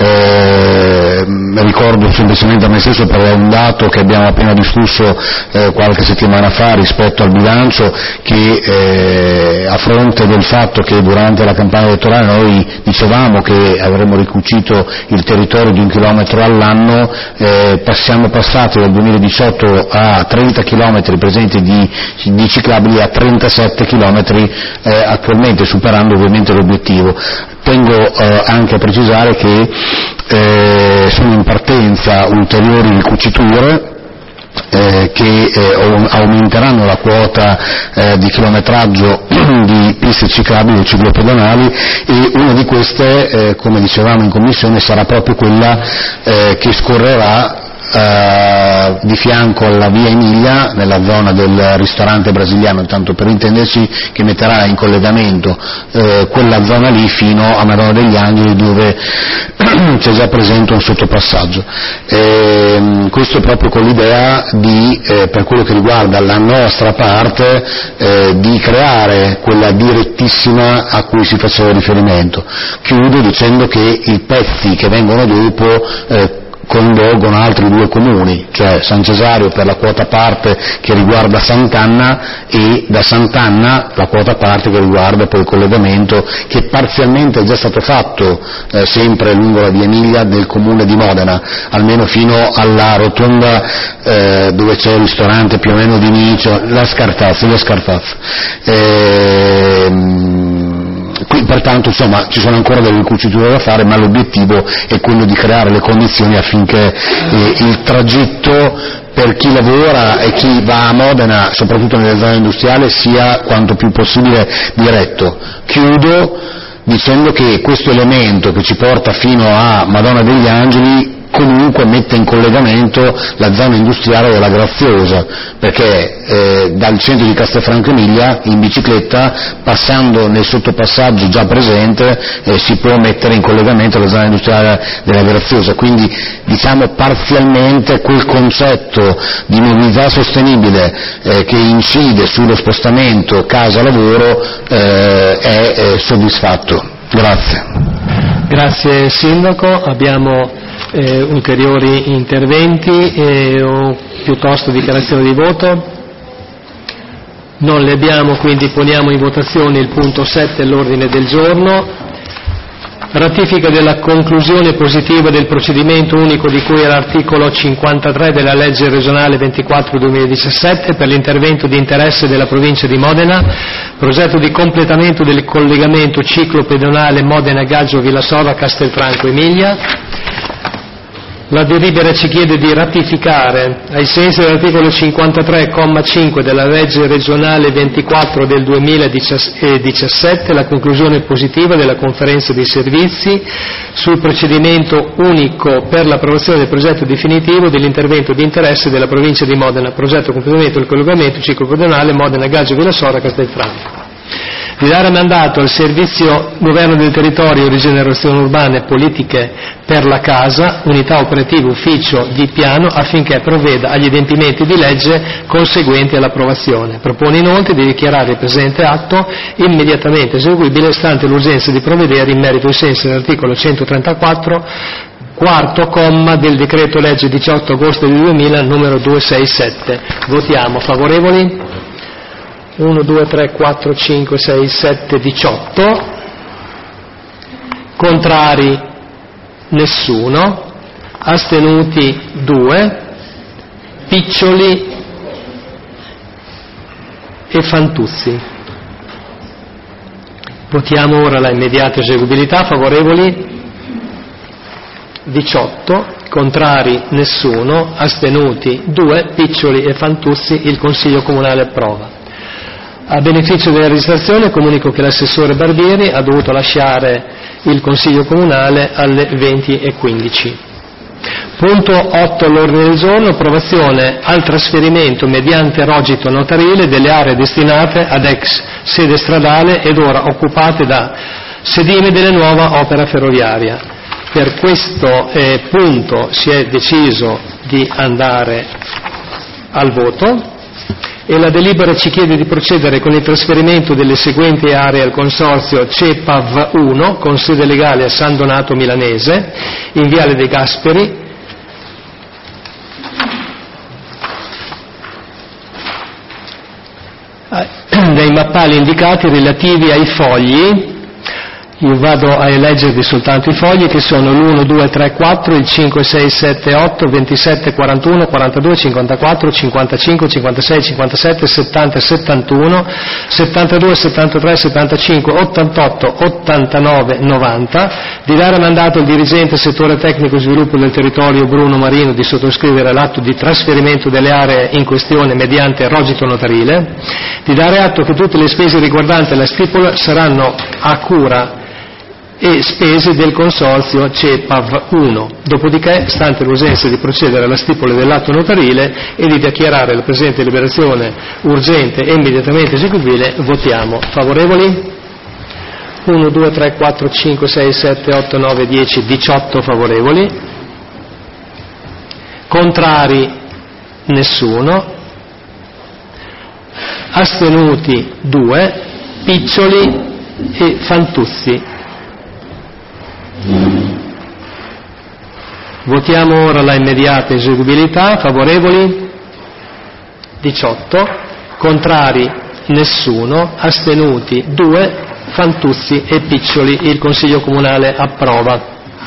Ricordo semplicemente a me stesso, per un dato che abbiamo appena discusso qualche settimana fa rispetto al bilancio, che a fronte del fatto che durante la campagna elettorale noi dicevamo che avremmo ricucito il territorio di 1 chilometro all'anno, siamo passati dal 2018 a 30 chilometri presenti di ciclabili a 37 chilometri attualmente, superando ovviamente l'obiettivo. Tengo anche a precisare che sono in partenza ulteriori ricuciture che aumenteranno la quota di chilometraggio di piste ciclabili e ciclopedonali, e una di queste, come dicevamo in commissione, sarà proprio quella che scorrerà di fianco alla via Emilia, nella zona del ristorante brasiliano, tanto per intenderci, che metterà in collegamento quella zona lì fino a Madonna degli Angeli, dove c'è già presente un sottopassaggio. Questo proprio con l'idea di, per quello che riguarda la nostra parte, di creare quella direttissima a cui si faceva riferimento. Chiudo dicendo che i pezzi che vengono dopo coinvolgono altri 2 comuni, cioè San Cesario per la quota parte che riguarda Sant'Anna, e da Sant'Anna la quota parte che riguarda poi il collegamento, che parzialmente è già stato fatto sempre lungo la via Emilia del comune di Modena, almeno fino alla rotonda dove c'è il ristorante più o meno di Nicio, la Scartazzi. Pertanto insomma ci sono ancora delle ricuciture da fare, ma l'obiettivo è quello di creare le condizioni affinché il tragitto per chi lavora e chi va a Modena, soprattutto nelle zone industriali, sia quanto più possibile diretto. Chiudo dicendo che questo elemento che ci porta fino a Madonna degli Angeli comunque mette in collegamento la zona industriale della Graziosa, perché dal centro di Castelfranco Emilia in bicicletta, passando nel sottopassaggio già presente, si può mettere in collegamento la zona industriale della Graziosa. Quindi diciamo parzialmente quel concetto di mobilità sostenibile che incide sullo spostamento casa-lavoro è soddisfatto. Grazie. Grazie Sindaco. Abbiamo ulteriori interventi o piuttosto dichiarazione di voto? Non le abbiamo, quindi poniamo in votazione il punto 7 all'ordine del giorno. Ratifica della conclusione positiva del procedimento unico di cui all'articolo 53 della legge regionale 24/2017 per l'intervento di interesse della provincia di Modena, progetto di completamento del collegamento ciclopedonale Modena-Gaggio-Villasorra-Castelfranco Emilia. La delibera ci chiede di ratificare, ai sensi dell'articolo 53,5 della legge regionale 24 del 2017, la conclusione positiva della conferenza dei servizi sul procedimento unico per l'approvazione del progetto definitivo dell'intervento di interesse della provincia di Modena, progetto completamento del collegamento ciclopedonale Modena-Gaggio-Villasorra-Castelfranco. di dare mandato al Servizio Governo del Territorio, Rigenerazione Urbana e Politiche per la Casa, Unità Operativa Ufficio di Piano, affinché provveda agli adempimenti di legge conseguenti all'approvazione. Propone inoltre di dichiarare il presente atto immediatamente eseguibile, stante l'urgenza di provvedere in merito ai sensi dell'articolo 134, quarto comma del decreto legge 18 agosto del 2000 numero 267. Votiamo. Favorevoli? 1, 2, 3, 4, 5, 6, 7, 18. Contrari? Nessuno. Astenuti? 2. Piccioli e Fantuzzi. Votiamo ora la immediata eseguibilità. Favorevoli? 18, contrari nessuno, astenuti 2, Piccioli e Fantuzzi. Il Consiglio Comunale approva. A beneficio della registrazione comunico che l'assessore Barbieri ha dovuto lasciare il Consiglio Comunale alle 20:15. Punto 8 all'ordine del giorno, approvazione al trasferimento mediante rogito notarile delle aree destinate ad ex sede stradale ed ora occupate da sedime della nuova opera ferroviaria. Per questo punto si è deciso di andare al voto e la delibera ci chiede di procedere con il trasferimento delle seguenti aree al consorzio CEPAV 1 con sede legale a San Donato Milanese in Viale dei Gasperi, dai mappali indicati relativi ai fogli. Io vado a eleggervi soltanto i fogli, che sono l'1, 2, 3, 4, il 5, 6, 7, 8, 27, 41, 42, 54, 55, 56, 57, 70, 71, 72, 73, 75, 88, 89, 90, di dare mandato al dirigente settore tecnico sviluppo del territorio Bruno Marino di sottoscrivere l'atto di trasferimento delle aree in questione mediante rogito notarile, di dare atto che tutte le spese riguardanti la stipula saranno a cura e spese del consorzio CEPAV 1. Dopodiché, stante l'urgenza di procedere alla stipula dell'atto notarile e di dichiarare la presente liberazione urgente e immediatamente eseguibile, votiamo. Favorevoli? 1, 2, 3, 4, 5, 6, 7, 8, 9, 10, 18 favorevoli. Contrari? Nessuno. Astenuti? 2. Piccioli e Fantuzzi. Votiamo ora la immediata eseguibilità. Favorevoli? 18, contrari nessuno, astenuti 2, Fantuzzi e Piccioli. Il Consiglio Comunale approva.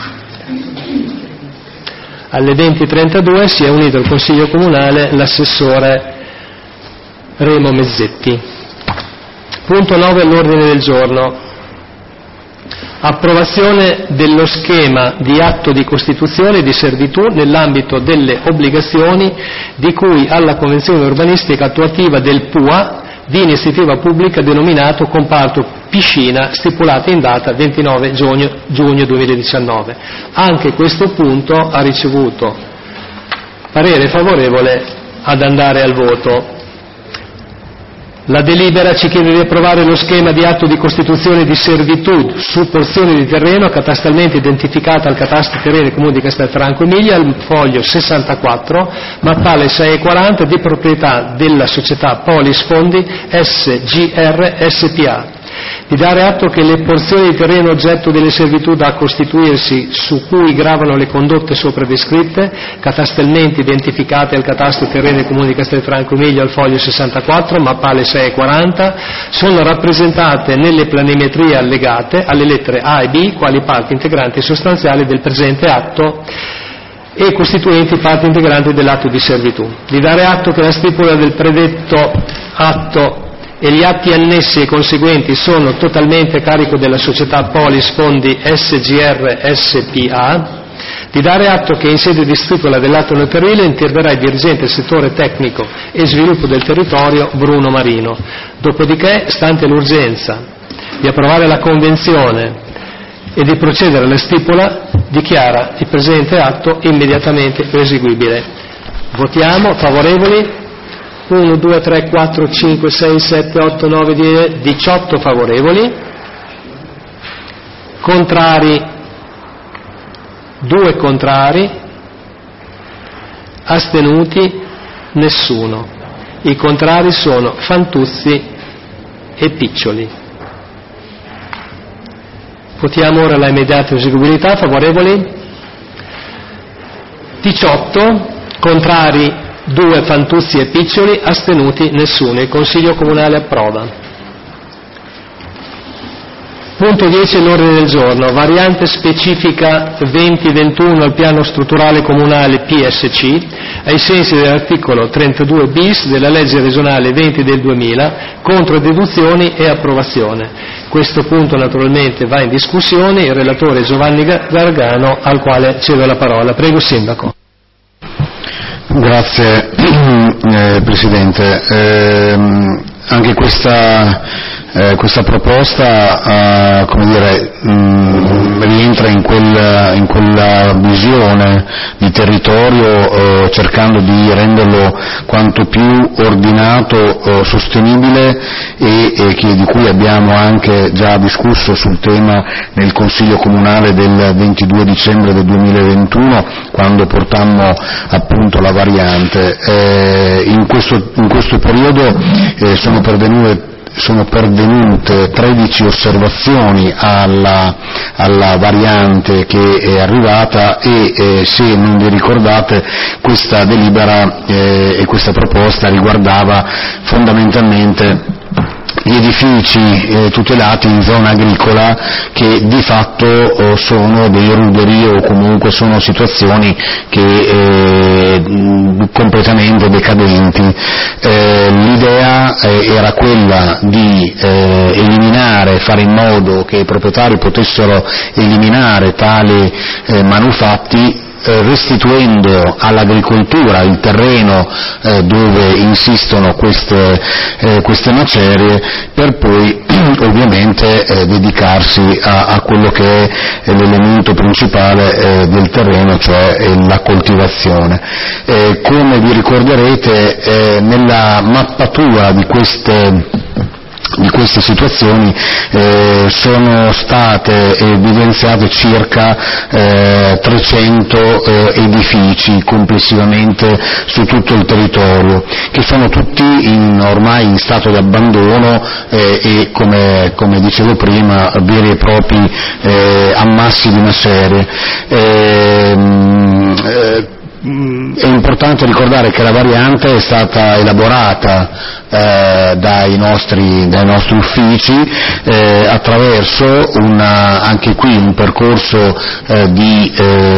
Alle 20:32 si è unito al Consiglio Comunale l'assessore Remo Mezzetti. Punto 9 all'ordine del giorno. Approvazione dello schema di atto di costituzione di servitù nell'ambito delle obbligazioni di cui alla Convenzione urbanistica attuativa del PUA di iniziativa pubblica denominato comparto piscina, stipulata in data 29 giugno 2019. Anche questo punto ha ricevuto parere favorevole ad andare al voto. La delibera ci chiede di approvare lo schema di atto di costituzione di servitù su porzione di terreno catastalmente identificata al catasto terreni comune di Castelfranco Emilia, al foglio 64, mappale 640, di proprietà della società Polis Fondi SGR SPA. Di dare atto che le porzioni di terreno oggetto delle servitù da costituirsi su cui gravano le condotte sopra descritte, catastalmente identificate al catasto terreni comuni di Castelfranco Emilia al foglio 64, mappale 640, sono rappresentate nelle planimetrie allegate alle lettere A e B quali parti integranti sostanziali del presente atto e costituenti parti integranti dell'atto di servitù. Di dare atto che la stipula del predetto atto e gli atti annessi e conseguenti sono totalmente a carico della società Polis Fondi SGR SPA, di dare atto che in sede di stipula dell'atto notarile interverrà il dirigente del settore tecnico e sviluppo del territorio Bruno Marino. Dopodiché, stante l'urgenza di approvare la convenzione e di procedere alla stipula, dichiara il presente atto immediatamente eseguibile. Votiamo. Favorevoli? 1, 2, 3, 4, 5, 6, 7, 8, 9, 10, 18 favorevoli, contrari, 2 contrari, astenuti, nessuno. I contrari sono Fantuzzi e Piccioli. Votiamo ora la immediata eseguibilità. Favorevoli 18, contrari 2 Fantuzzi e Piccioli, astenuti nessuno. Il Consiglio Comunale approva. Punto 10 all'ordine del giorno, variante specifica 2021 al piano strutturale comunale PSC, ai sensi dell'articolo 32 bis della legge regionale 20 del 2000, contro deduzioni e approvazione. Questo punto naturalmente va in discussione, il relatore Giovanni Gargano, al quale cedo la parola. Prego, Sindaco. Grazie Presidente. Anche questa proposta rientra in quella visione di territorio, cercando di renderlo quanto più ordinato, sostenibile e di cui abbiamo anche già discusso sul tema nel Consiglio Comunale del 22 dicembre del 2021, quando portammo appunto la variante. In questo periodo sono pervenute 13 osservazioni alla variante che è arrivata e se non vi ricordate questa delibera e questa proposta riguardava fondamentalmente gli edifici tutelati in zona agricola che di fatto sono dei ruderi o comunque sono situazioni che completamente decadenti. L'idea era quella di eliminare, fare in modo che i proprietari potessero eliminare tali manufatti, restituendo all'agricoltura il terreno dove insistono queste macerie, per poi ovviamente dedicarsi a quello che è l'elemento principale del terreno, cioè la coltivazione. Come vi ricorderete, nella mappatura di queste situazioni sono state evidenziate circa 300 edifici complessivamente su tutto il territorio, che sono tutti ormai in stato di abbandono e come dicevo prima veri e propri ammassi di macerie. È importante ricordare che la variante è stata elaborata dai nostri uffici attraverso anche qui un percorso di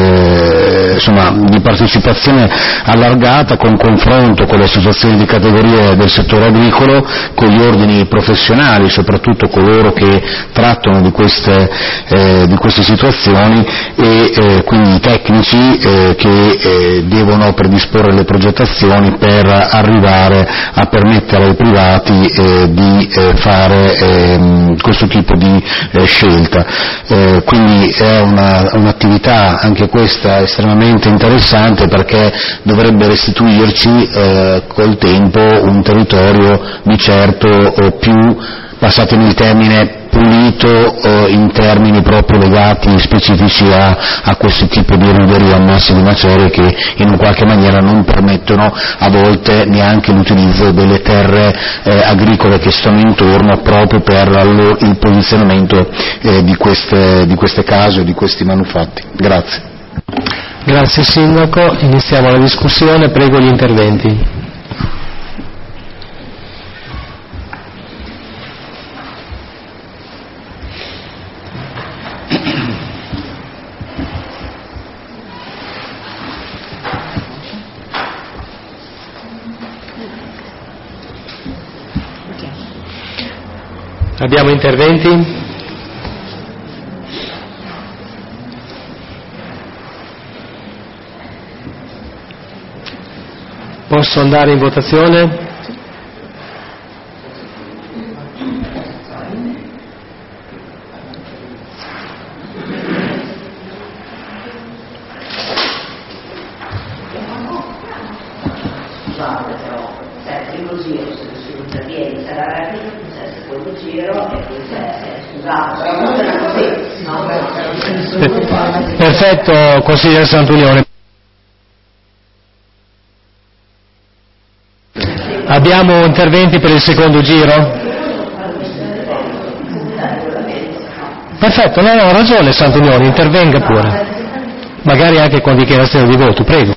partecipazione allargata, con confronto con le associazioni di categorie del settore agricolo, con gli ordini professionali, soprattutto coloro che trattano di queste situazioni, e quindi i tecnici che devono predisporre le progettazioni per arrivare a permettere ai privati di fare questo tipo di scelta. Quindi è un'attività anche questa estremamente interessante, perché dovrebbe restituirci col tempo un territorio di certo più, passatemi il termine, pulito in termini proprio legati specifici a questo tipo di ruderi, ammassi di macerie che in un qualche maniera non permettono a volte neanche l'utilizzo delle terre agricole che stanno intorno, proprio per il posizionamento di queste case o di questi manufatti. Grazie. Grazie Sindaco, iniziamo la discussione, prego gli interventi. Abbiamo interventi? Posso andare in votazione? primo giro, se nessuno interviene, c'è la replica, poi c'è il secondo giro e poi c'è scusato, però non era così, no? Perfetto, consigliere Santunione. Abbiamo interventi per il secondo giro? Perfetto, no, ha ragione Santunione, intervenga pure. Magari anche con dichiarazione di voto, prego.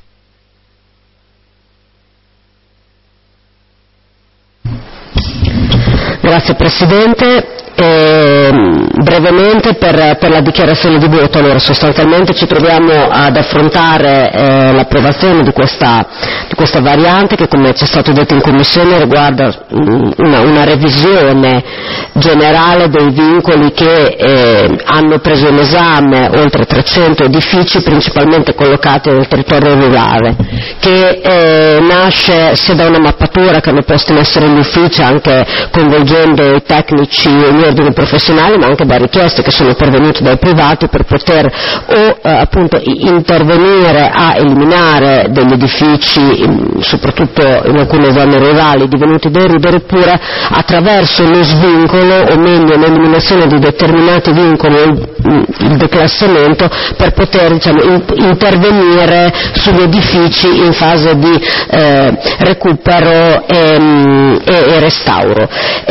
Grazie Presidente. Brevemente per la dichiarazione di voto, allora sostanzialmente ci troviamo ad affrontare l'approvazione di questa variante che, come ci è stato detto in Commissione, riguarda una revisione generale dei vincoli che hanno preso in esame oltre 300 edifici principalmente collocati nel territorio rurale, che nasce sia da una mappatura che hanno posto in essere gli uffici anche coinvolgendo i tecnici e gli ordini professionali, ma anche da richieste che sono pervenute dai privati per poter appunto intervenire a eliminare degli edifici, soprattutto in alcune zone rurali, divenuti dei ruderi, oppure attraverso lo svincolo, o meglio l'eliminazione di determinati vincoli, il declassamento, per poter intervenire sugli edifici in fase di recupero e restauro.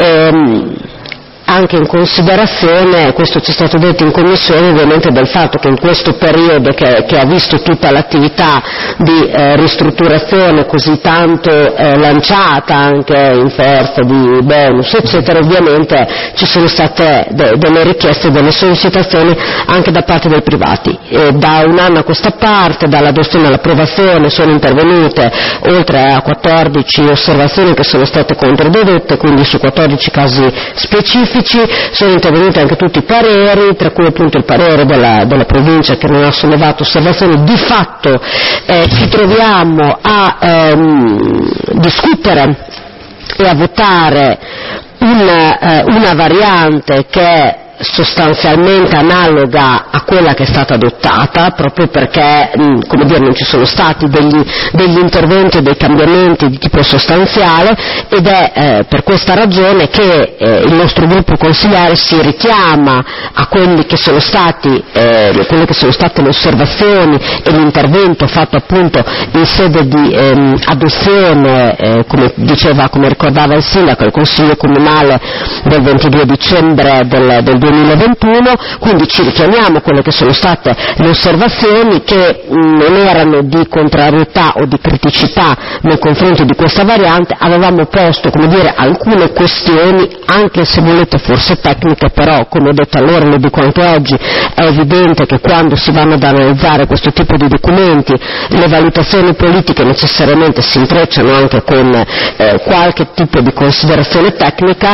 Anche in considerazione, questo ci è stato detto in Commissione, ovviamente del fatto che in questo periodo che ha visto tutta l'attività di ristrutturazione così tanto lanciata anche in forza di bonus eccetera, ovviamente ci sono state delle richieste, delle sollecitazioni anche da parte dei privati. Da un anno a questa parte, dall'adozione all'approvazione, sono intervenute oltre a 14 osservazioni che sono state controdedotte, quindi su 14 casi specifici. Sono intervenuti anche tutti i pareri, tra cui appunto il parere della provincia che non ha sollevato osservazioni. Di fatto ci troviamo a discutere e a votare una variante che è sostanzialmente analoga a quella che è stata adottata, proprio perché come dire, non ci sono stati degli interventi o dei cambiamenti di tipo sostanziale, ed è per questa ragione che il nostro gruppo consigliare si richiama a quelli che sono stati quelle che sono state le osservazioni e l'intervento fatto appunto in sede di adozione, come ricordava il sindaco, il consiglio comunale del 22 dicembre del 2021, quindi ci richiamiamo quelle che sono state le osservazioni che non erano di contrarietà o di criticità nei confronti di questa variante. Avevamo posto, come dire, alcune questioni, anche se volete forse tecniche, però come ho detto allora, lo dico anche oggi, è evidente che quando si vanno ad analizzare questo tipo di documenti le valutazioni politiche necessariamente si intrecciano anche con qualche tipo di considerazione tecnica.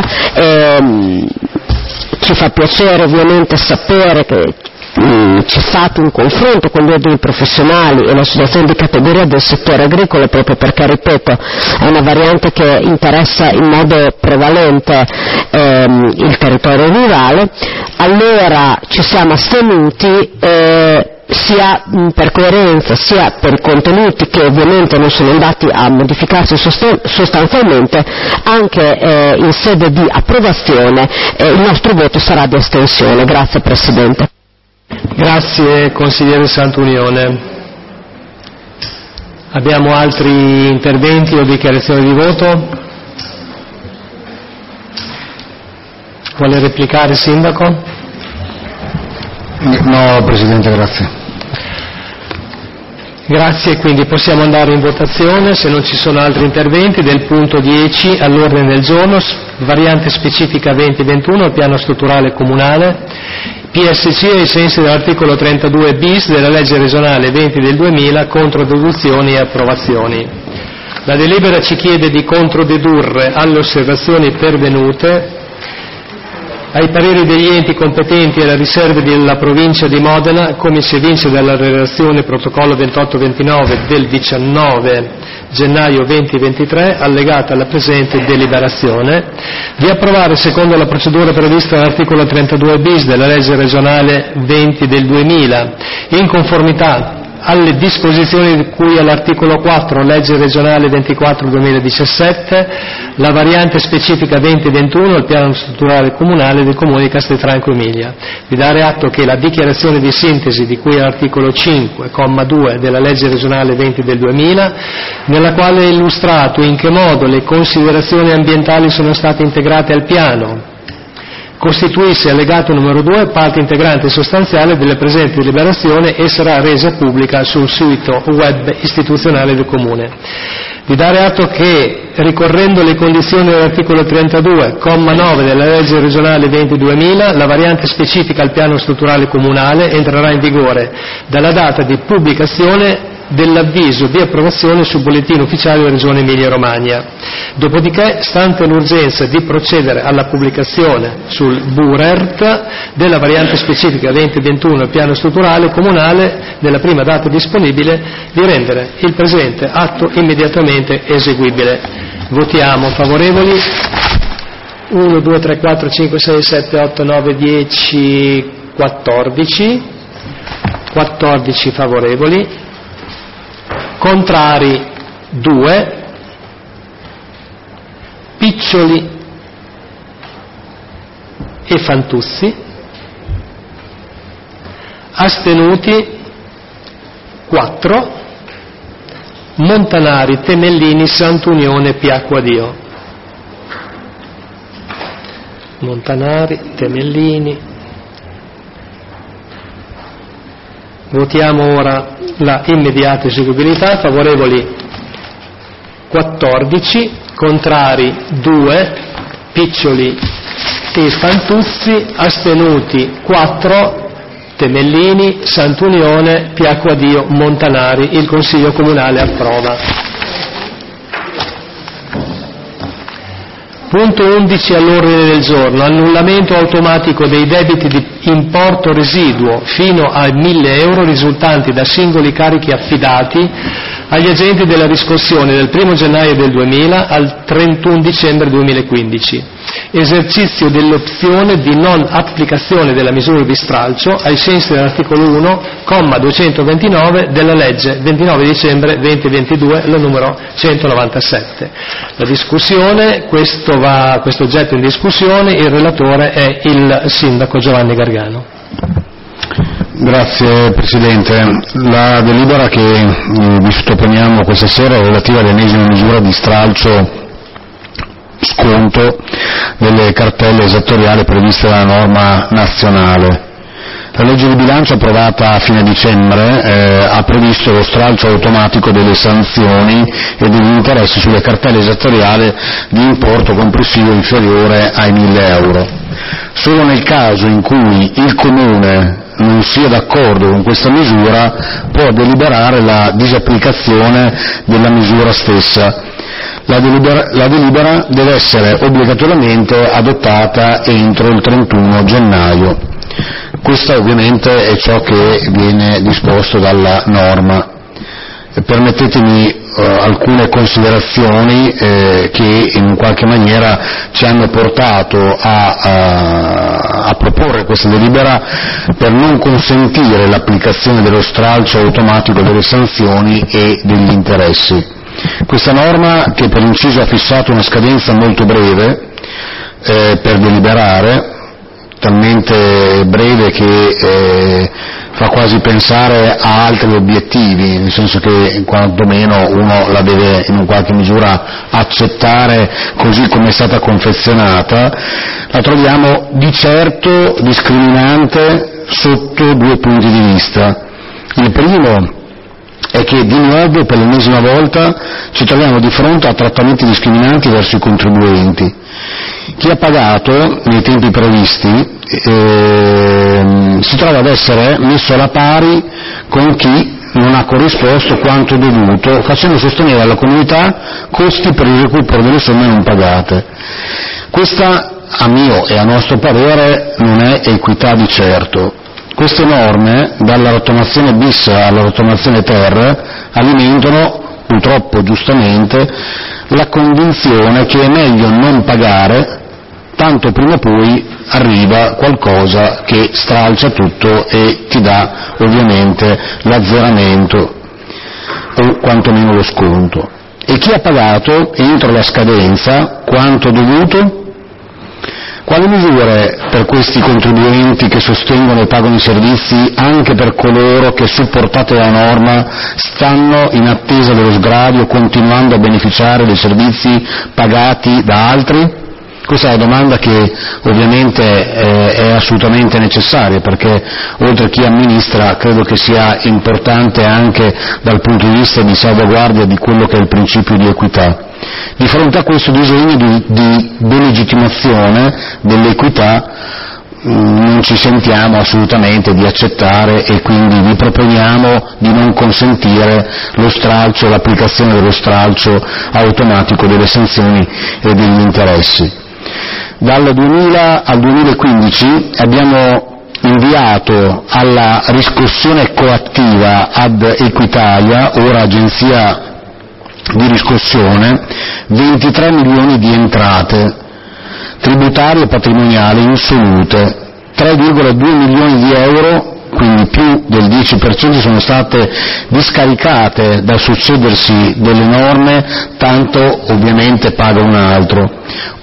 Ci fa piacere ovviamente sapere che c'è stato un confronto con gli ordini professionali e l'associazione di categoria del settore agricolo, proprio perché, ripeto, è una variante che interessa in modo prevalente il territorio rurale. Allora ci siamo astenuti sia per coerenza sia per i contenuti, che ovviamente non sono andati a modificarsi sostanzialmente. Anche in sede di approvazione il nostro voto sarà di astensione. Grazie Presidente. Grazie consigliere Santunione. Abbiamo altri interventi o dichiarazioni di voto? Vuole replicare il sindaco? No Presidente, grazie. Grazie, quindi possiamo andare in votazione, se non ci sono altri interventi, del punto 10 all'ordine del giorno, variante specifica 2021, piano strutturale comunale, PSC ai sensi dell'articolo 32 bis della legge regionale 20 del 2000, controdeduzioni e approvazioni. La delibera ci chiede di controdedurre alle osservazioni pervenute, ai pareri degli enti competenti e alle riserve della provincia di Modena, come si evince dalla relazione protocollo 2829 del 19 gennaio 2023, allegata alla presente deliberazione, di approvare secondo la procedura prevista dall'articolo 32 bis della legge regionale 20 del 2000, in conformità alle disposizioni di cui all'articolo 4, legge regionale 24-2017, la variante specifica 2021 al piano strutturale comunale del comune di Castelfranco Emilia. Vi dare atto che la dichiarazione di sintesi di cui all'articolo 5, comma 2 della legge regionale 20 del 2000, nella quale è illustrato in che modo le considerazioni ambientali sono state integrate al piano, costituisce allegato numero 2 parte integrante e sostanziale della presente deliberazione e sarà resa pubblica sul sito web istituzionale del Comune. Di dare atto che, ricorrendo le condizioni dell'articolo 32, comma 9 della legge regionale 20-2000, la variante specifica al piano strutturale comunale entrerà in vigore dalla data di pubblicazione dell'avviso di approvazione sul bollettino ufficiale della Regione Emilia-Romagna. Dopodiché, stante l'urgenza di procedere alla pubblicazione sul BURERT della variante specifica 2021 al piano strutturale comunale nella prima data disponibile, di rendere il presente atto immediatamente eseguibile. Votiamo. Favorevoli? 1, 2, 3, 4, 5, 6, 7, 8, 9, 10, 14. 14 favorevoli. Contrari 2, Piccioli e Fantuzzi, astenuti 4, Montanari, Temellini, Santunione, Piacquadio. Montanari, Temellini. Votiamo ora la immediata eseguibilità. Favorevoli 14, contrari 2, Piccioli e Fantuzzi, astenuti 4, Temellini, Santunione, Piacquadio, Montanari. Il Consiglio Comunale approva. Punto 11 all'ordine del giorno, annullamento automatico dei debiti di importo residuo fino a 1.000 euro risultanti da singoli carichi affidati agli agenti della riscossione dal 1 gennaio del 2000 al 31 dicembre 2015. Esercizio dell'opzione di non applicazione della misura di stralcio ai sensi dell'articolo 1, comma 229 della legge 29 dicembre 2022, la numero 197. La discussione, questo oggetto in discussione, il relatore è il sindaco Giovanni Gargano. Grazie Presidente. La delibera che vi sottoponiamo questa sera è relativa all'ennesima misura di stralcio sconto delle cartelle esattoriali previste dalla norma nazionale. La legge di bilancio approvata a fine dicembre ha previsto lo stralcio automatico delle sanzioni e degli interessi sulle cartelle esattoriali di importo complessivo inferiore ai 1.000 euro. Solo nel caso in cui il Comune non sia d'accordo con questa misura può deliberare la disapplicazione della misura stessa. La delibera deve essere obbligatoriamente adottata entro il 31 gennaio. Questo ovviamente è ciò che viene disposto dalla norma. Permettetemi alcune considerazioni che in qualche maniera ci hanno portato a proporre questa delibera per non consentire l'applicazione dello stralcio automatico delle sanzioni e degli interessi. Questa norma, che per inciso ha fissato una scadenza molto breve per deliberare, talmente breve che fa quasi pensare a altri obiettivi, nel senso che quantomeno uno la deve in un qualche misura accettare così come è stata confezionata, la troviamo di certo discriminante sotto due punti di vista. Il primo è che di nuovo per l'ennesima volta ci troviamo di fronte a trattamenti discriminanti verso i contribuenti. Chi ha pagato nei tempi previsti si trova ad essere messo alla pari con chi non ha corrisposto quanto dovuto, facendo sostenere alla comunità costi per il recupero delle somme non pagate. Questa, a mio e a nostro parere, non è equità di certo. Queste norme, dalla rottamazione bis alla rottamazione ter, alimentano, purtroppo giustamente, la convinzione che è meglio non pagare tanto prima o poi arriva qualcosa che stralcia tutto e ti dà ovviamente l'azzeramento o quantomeno lo sconto. E chi ha pagato entro la scadenza quanto dovuto? Quali misure per questi contribuenti che sostengono e pagano i servizi, anche per coloro che, supportate dalla norma, stanno in attesa dello sgravio continuando a beneficiare dei servizi pagati da altri? Questa è la domanda che ovviamente è assolutamente necessaria, perché oltre a chi amministra credo che sia importante anche dal punto di vista di salvaguardia di quello che è il principio di equità. Di fronte a questo disegno di delegittimazione dell'equità non ci sentiamo assolutamente di accettare e quindi vi proponiamo di non consentire lo stralcio, l'applicazione dello stralcio automatico delle sanzioni e degli interessi. Dal 2000 al 2015 abbiamo inviato alla riscossione coattiva ad Equitalia, ora agenzia di riscossione, 23 milioni di entrate tributarie e patrimoniali insolute, 3,2 milioni di euro, quindi più del 10%, sono state discaricate dal succedersi delle norme, tanto ovviamente paga un altro.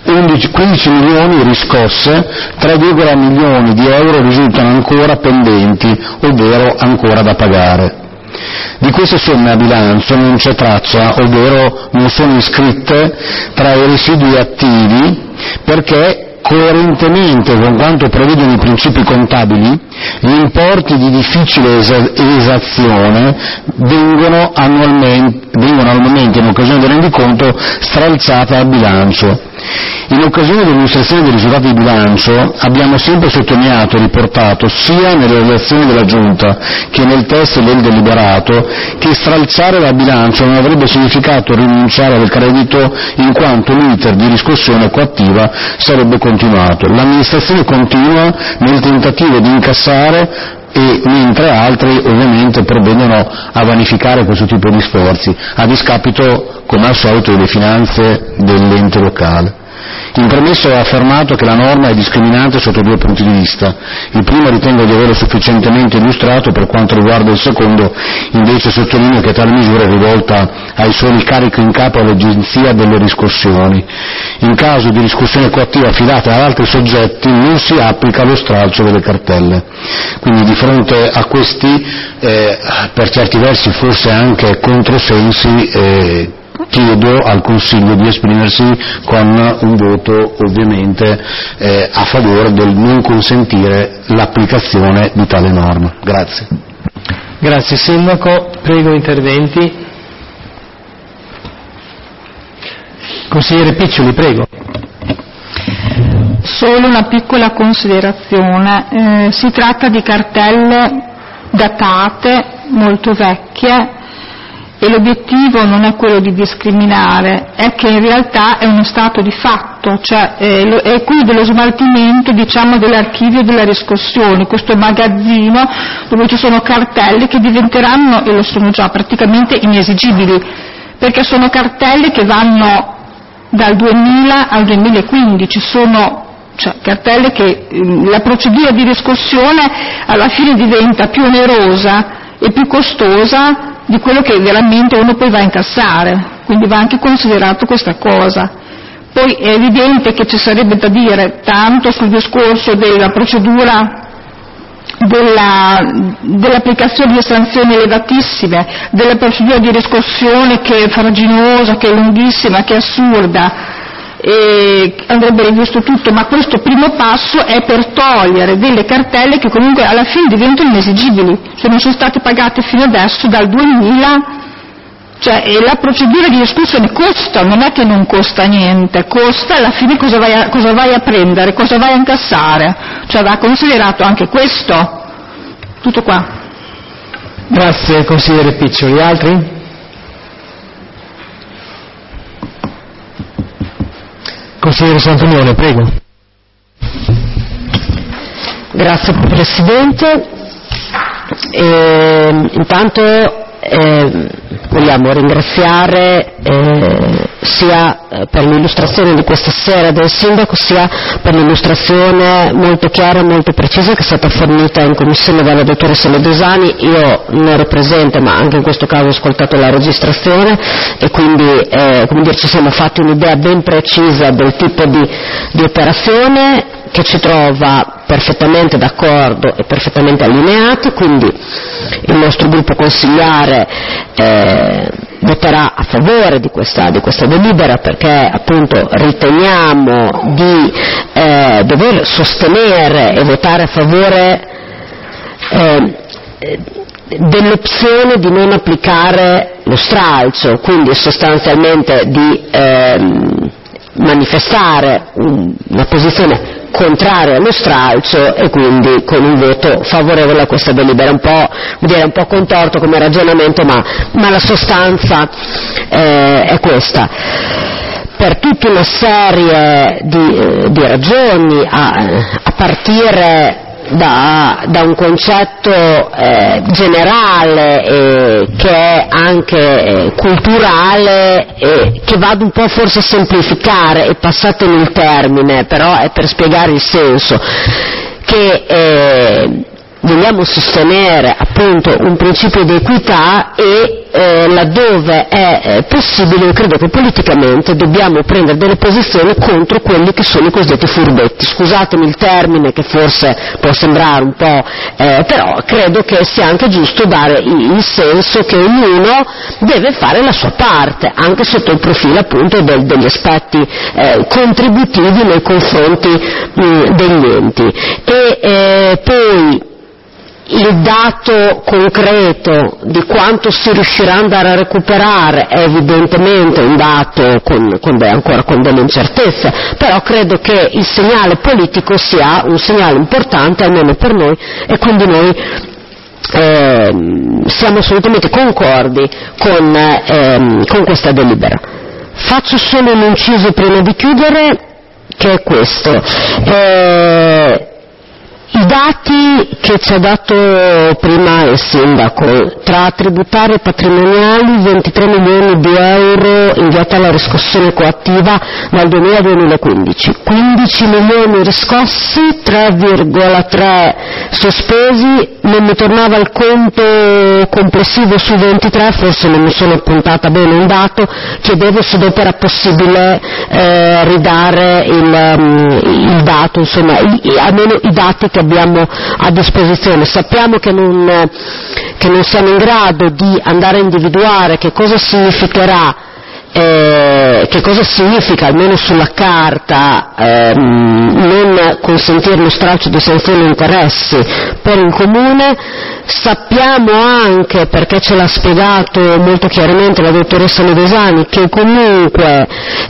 15 milioni riscosse, 3,1 milioni di euro risultano ancora pendenti, ovvero ancora da pagare. Di queste somme a bilancio non c'è traccia, ovvero non sono iscritte tra i residui attivi, perché coerentemente con quanto prevedono i principi contabili, gli importi di difficile esazione vengono annualmente, in occasione del rendiconto, stralciati al bilancio. In occasione dell'illustrazione dei risultati di bilancio abbiamo sempre sottolineato e riportato, sia nelle relazioni della Giunta che nel testo del deliberato, che stralciare dal bilancio non avrebbe significato rinunciare al credito, in quanto l'iter di riscossione coattiva sarebbe continuato. L'amministrazione continua nel tentativo di incassare, e mentre altri ovviamente provvedono a vanificare questo tipo di sforzi, a discapito, come al solito, delle finanze dell'ente locale. In premesso ho affermato che la norma è discriminante sotto due punti di vista. Il primo ritengo di averlo sufficientemente illustrato, per quanto riguarda il secondo invece sottolineo che tale misura è rivolta ai soli carichi in capo all'agenzia delle riscossioni. In caso di riscossione coattiva affidata ad altri soggetti non si applica lo stralcio delle cartelle. Quindi di fronte a questi, per certi versi forse anche controsensi, chiedo al Consiglio di esprimersi con un voto ovviamente a favore del non consentire l'applicazione di tale norma. Grazie. Grazie Sindaco, prego interventi. Consigliere Piccioli, prego. Solo una piccola considerazione, si tratta di cartelle datate, molto vecchie, e l'obiettivo non è quello di discriminare, è che in realtà è uno stato di fatto, cioè è quello dello smaltimento, diciamo, dell'archivio della riscossione, questo magazzino dove ci sono cartelle che diventeranno, e lo sono già, praticamente inesigibili, perché sono cartelle che vanno dal 2000 al 2015, sono cartelle che la procedura di riscossione alla fine diventa più onerosa e più costosa di quello che veramente uno poi va a incassare, quindi va anche considerato questa cosa. Poi è evidente che ci sarebbe da dire tanto sul discorso della procedura dell'applicazione di sanzioni elevatissime, della procedura di riscossione che è farraginosa, che è lunghissima, che è assurda, e andrebbe rivisto tutto, ma questo primo passo è per togliere delle cartelle che comunque alla fine diventano inesigibili, se non sono state pagate fino adesso dal 2000, e la procedura di riscossione costa, non è che non costa niente, costa, alla fine cosa vai a prendere, cosa vai a incassare, va considerato anche questo. Tutto qua. Grazie consigliere Piccioli, altri? Consigliere Santonione, prego. Grazie Presidente. Intanto vogliamo ringraziare sia per l'illustrazione di questa sera del Sindaco, sia per l'illustrazione molto chiara e molto precisa che è stata fornita in commissione dalla dottoressa Ledesani. Io non ero presente, ma anche in questo caso ho ascoltato la registrazione e quindi ci siamo fatti un'idea ben precisa del tipo di operazione, che ci trova perfettamente d'accordo e perfettamente allineati, quindi il nostro gruppo consigliare voterà a favore di questa delibera, perché appunto riteniamo di dover sostenere e votare a favore dell'opzione di non applicare lo stralcio, quindi sostanzialmente di manifestare una posizione contraria allo stralcio e quindi con un voto favorevole a questa delibera. Un po' contorto come ragionamento, ma la sostanza è questa. Per tutta una serie di ragioni, a partire da un concetto generale che è anche culturale, che vado un po' forse a semplificare, e passatemi il termine, però è per spiegare il senso, che vogliamo sostenere appunto un principio di equità e laddove è possibile, io credo che politicamente dobbiamo prendere delle posizioni contro quelli che sono i cosiddetti furbetti. Scusatemi il termine che forse può sembrare un po', però credo che sia anche giusto dare il senso che ognuno deve fare la sua parte, anche sotto il profilo appunto degli aspetti contributivi nei confronti degli enti. E poi il dato concreto di quanto si riuscirà ad andare a recuperare è evidentemente un dato ancora con delle incertezze, però credo che il segnale politico sia un segnale importante, almeno per noi, e quindi noi siamo assolutamente concordi con questa delibera. Faccio solo un inciso prima di chiudere, che è questo. I dati che ci ha dato prima il Sindaco, tra tributari e patrimoniali, 23 milioni di euro inviati alla riscossione coattiva dal 2000 al 2015, 15 milioni riscossi, 3,3 sospesi, non mi tornava il conto complessivo su 23, forse non mi sono appuntata bene un dato, chiedevo se dopo era possibile ridare il dato, insomma, almeno i dati che abbiamo a disposizione. Sappiamo che non siamo in grado di andare a individuare che cosa significherà, che cosa significa almeno sulla carta non consentire lo stralcio di sanzioni e interessi per un comune. Sappiamo anche, perché ce l'ha spiegato molto chiaramente la dottoressa Ledesani, che comunque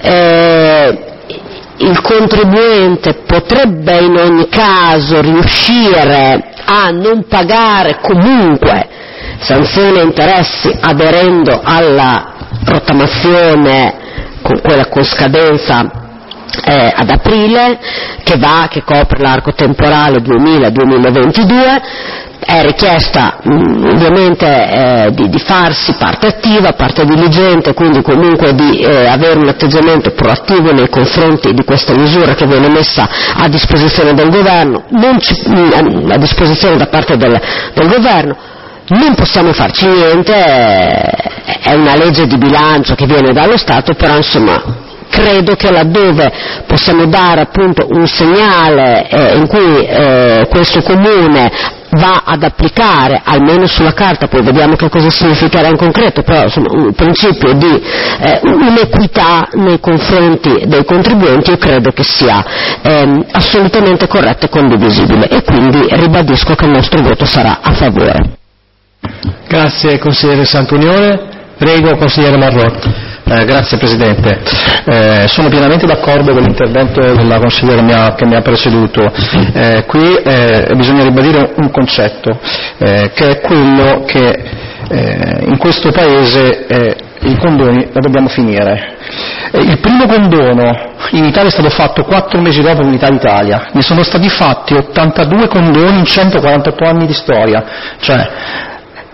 il contribuente potrebbe in ogni caso riuscire a non pagare comunque sanzioni e interessi aderendo alla rottamazione, con quella con scadenza ad aprile, che copre l'arco temporale 2000-2022. È richiesta ovviamente di farsi parte attiva, parte diligente, quindi comunque di avere un atteggiamento proattivo nei confronti di questa misura che viene messa a disposizione del governo, a disposizione da parte del governo. Non possiamo farci niente, è una legge di bilancio che viene dallo Stato, però insomma credo che laddove possiamo dare appunto un segnale in cui questo comune va ad applicare, almeno sulla carta, poi vediamo che cosa significherà in concreto, però insomma un principio di un'equità nei confronti dei contribuenti, io credo che sia assolutamente corretto e condivisibile, e quindi ribadisco che il nostro voto sarà a favore. Grazie consigliere Santunione. Prego consigliere Marrotta. Grazie Presidente. Sono pienamente d'accordo con l'intervento della consigliera che mi ha preceduto. Qui bisogna ribadire un concetto, che è quello che in questo Paese i condoni la dobbiamo finire. Il primo condono in Italia è stato fatto 4 mesi dopo l'unità d'Italia, ne sono stati fatti 82 condoni in 148 anni di storia, cioè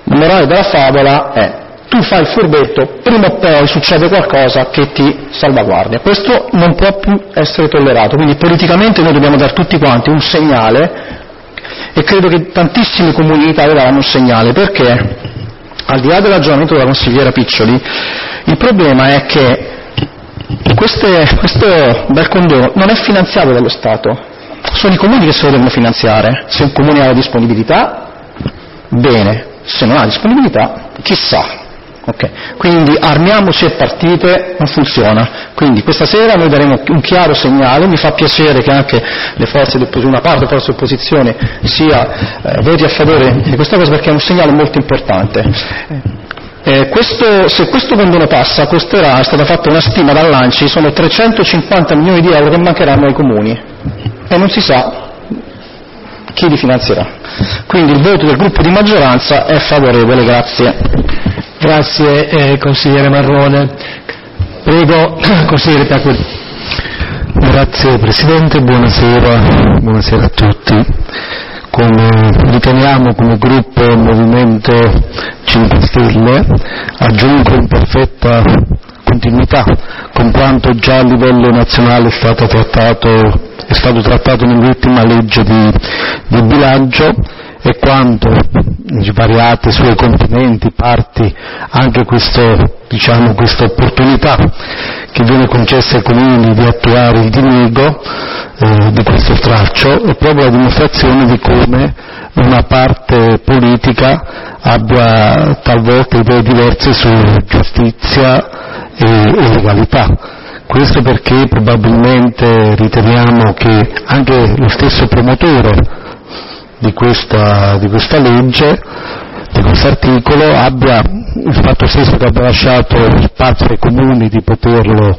La morale della favola è: tu fai il furbetto, prima o poi succede qualcosa che ti salvaguardia. Questo non può più essere tollerato, quindi politicamente noi dobbiamo dare tutti quanti un segnale, e credo che tantissimi comuni in Italia daranno un segnale, perché al di là dell'aggiornamento della consigliera Piccioli, il problema è che questo bel condono non è finanziato dallo Stato, sono i comuni che se lo devono finanziare. Se un comune ha la disponibilità, bene, se non ha disponibilità, chissà. Okay. Quindi armiamoci e partite non funziona. Quindi questa sera noi daremo un chiaro segnale. Mi fa piacere che anche le forze di opposizione, una parte delle forze di opposizione voti a favore di questa cosa, perché è un segnale molto importante. Se questo condono passa, costerà, è stata fatta una stima dall'ANCI, sono 350 milioni di euro che mancheranno ai comuni e non si sa chi li finanzierà. Quindi il voto del gruppo di maggioranza è favorevole. Grazie. Grazie consigliere Marrone. Prego, consigliere Piacquadio. Grazie Presidente, buonasera a tutti. Come riteniamo come gruppo Movimento 5 Stelle, aggiungo in perfetta continuità con quanto già a livello nazionale è stato trattato nell'ultima legge di bilancio, e quanto svariate sue componenti, parti, anche questa opportunità che viene concessa ai comuni di attuare il diniego di questo stralcio, è proprio la dimostrazione di come una parte politica abbia talvolta idee diverse su giustizia e legalità. Questo perché probabilmente riteniamo che anche lo stesso promotore di questa legge, di questo articolo, abbia il fatto stesso che abbia lasciato spazio ai comuni di poterlo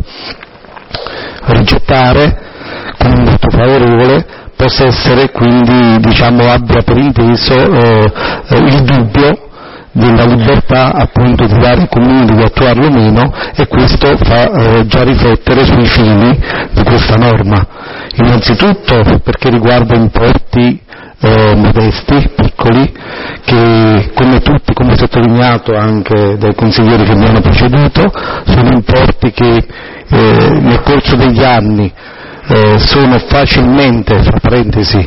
rigettare con un voto favorevole, possa essere quindi, abbia per inteso il dubbio della libertà appunto di dare ai comuni di attuarlo o meno, e questo fa già riflettere sui fini di questa norma. Innanzitutto perché riguarda importi modesti, piccoli, che come sottolineato anche dai consiglieri che mi hanno preceduto, sono importi che nel corso degli anni sono facilmente, fra parentesi,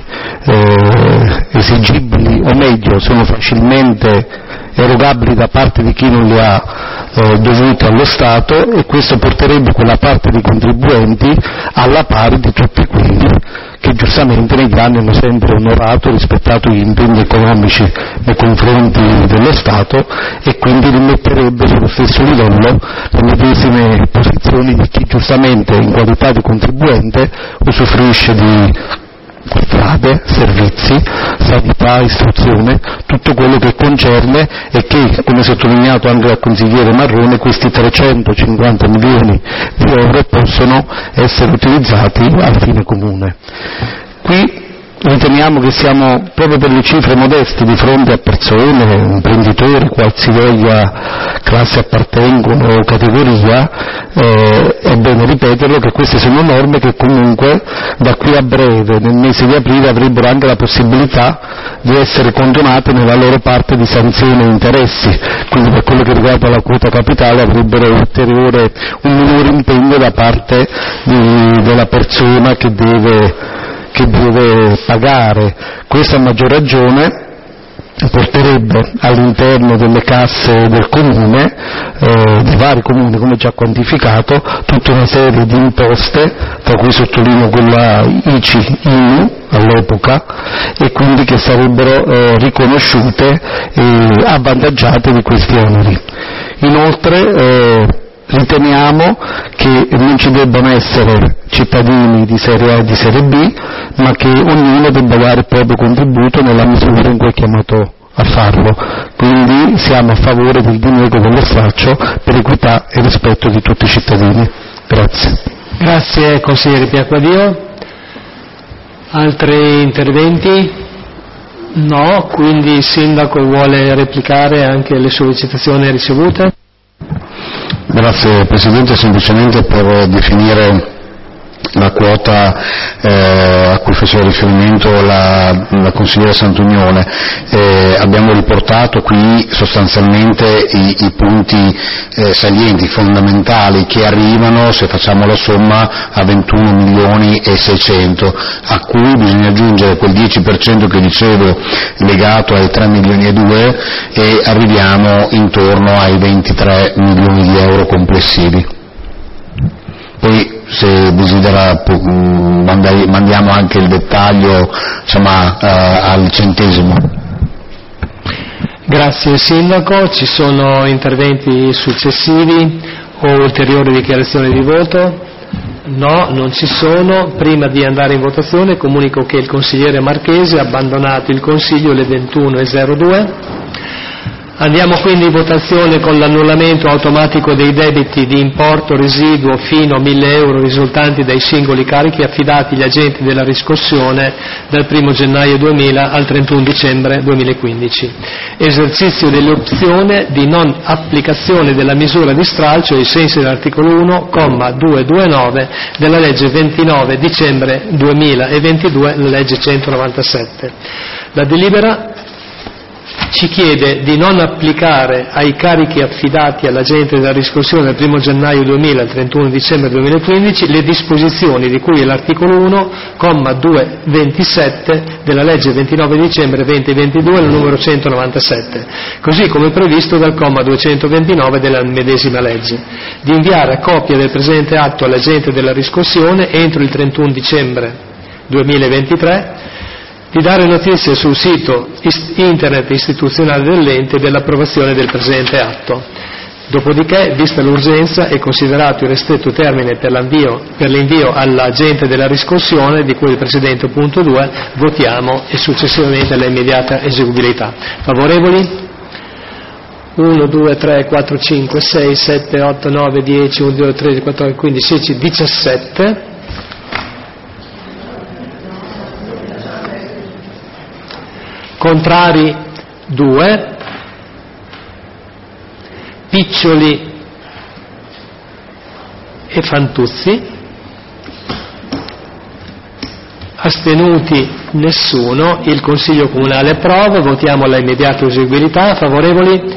esigibili, o meglio, sono facilmente erogabili da parte di chi non li ha dovuti allo Stato, e questo porterebbe quella parte di contribuenti alla pari di tutti quelli che giustamente negli anni hanno sempre onorato e rispettato gli impegni economici nei confronti dello Stato, e quindi rimetterebbe sullo stesso livello le medesime posizioni di chi giustamente in qualità di contribuente usufruisce di strade, servizi, sanità, istruzione, tutto quello che concerne, e che, come sottolineato anche dal consigliere Marrone, questi 350 milioni di euro possono essere utilizzati al fine comune. Qui riteniamo che siamo, proprio per le cifre modeste, di fronte a persone, imprenditori, qualsivoglia classe appartengono o categoria, è bene ripeterlo, che queste sono norme che comunque da qui a breve, nel mese di aprile, avrebbero anche la possibilità di essere condonate nella loro parte di sanzioni e interessi, quindi per quello che riguarda la quota capitale avrebbero un minore impegno da parte della persona che deve pagare. Questa a maggior ragione porterebbe all'interno delle casse del comune, dei vari comuni, come già quantificato, tutta una serie di imposte, tra cui sottolineo quella ICI, INU all'epoca, e quindi che sarebbero riconosciute e avvantaggiate di questi oneri. Inoltre riteniamo che non ci debbano essere cittadini di serie A e di serie B, ma che ognuno debba dare il proprio contributo nella misura in cui è chiamato a farlo. Quindi siamo a favore del diniego dello stralcio per equità e rispetto di tutti i cittadini. Grazie. Grazie consigliere Piacquadio. Altri interventi? No, quindi il sindaco vuole replicare anche le sollecitazioni ricevute? Grazie Presidente, semplicemente per definire la quota a cui faceva riferimento la consigliera Santunione. Abbiamo riportato qui sostanzialmente i punti salienti, fondamentali, che arrivano, se facciamo la somma, a 21 milioni e 600, a cui bisogna aggiungere quel 10% che dicevo legato ai 3 milioni e 2, e arriviamo intorno ai 23 milioni di euro complessivi. Poi, se desidera, mandiamo anche il dettaglio, insomma, al centesimo. Grazie Sindaco. Ci sono interventi successivi o ulteriori dichiarazioni di voto? No, non ci sono. Prima di andare in votazione comunico che il consigliere Marchesi ha abbandonato il Consiglio alle 21:02. Andiamo quindi in votazione con l'annullamento automatico dei debiti di importo residuo fino a 1.000 euro risultanti dai singoli carichi affidati agli agenti della riscossione dal 1 gennaio 2000 al 31 dicembre 2015. Esercizio dell'opzione di non applicazione della misura di stralcio ai sensi dell'articolo 1, comma 229 della legge 29 dicembre 2022, la legge 197. La delibera ci chiede di non applicare ai carichi affidati all'agente della riscossione dal 1 gennaio 2000 al 31 dicembre 2015 le disposizioni di cui è l'articolo 1, comma 227 della legge 29 dicembre 2022, la numero 197, così come previsto dal comma 229 della medesima legge, di inviare copia del presente atto all'agente della riscossione entro il 31 dicembre 2023, di dare notizia sul sito internet istituzionale dell'ente dell'approvazione del presente atto. Dopodiché, vista l'urgenza e considerato il ristretto termine per l'invio all'agente della riscossione, di cui il precedente punto 2, votiamo e successivamente la immediata eseguibilità. Favorevoli? 1, 2, 3, 4, 5, 6, 7, 8, 9, 10, 11, 12, 13, 14, 15, 16, 17. Contrari 2, Piccioli e Fantuzzi, astenuti nessuno. Il Consiglio Comunale approva. Votiamo la immediata eseguibilità. Favorevoli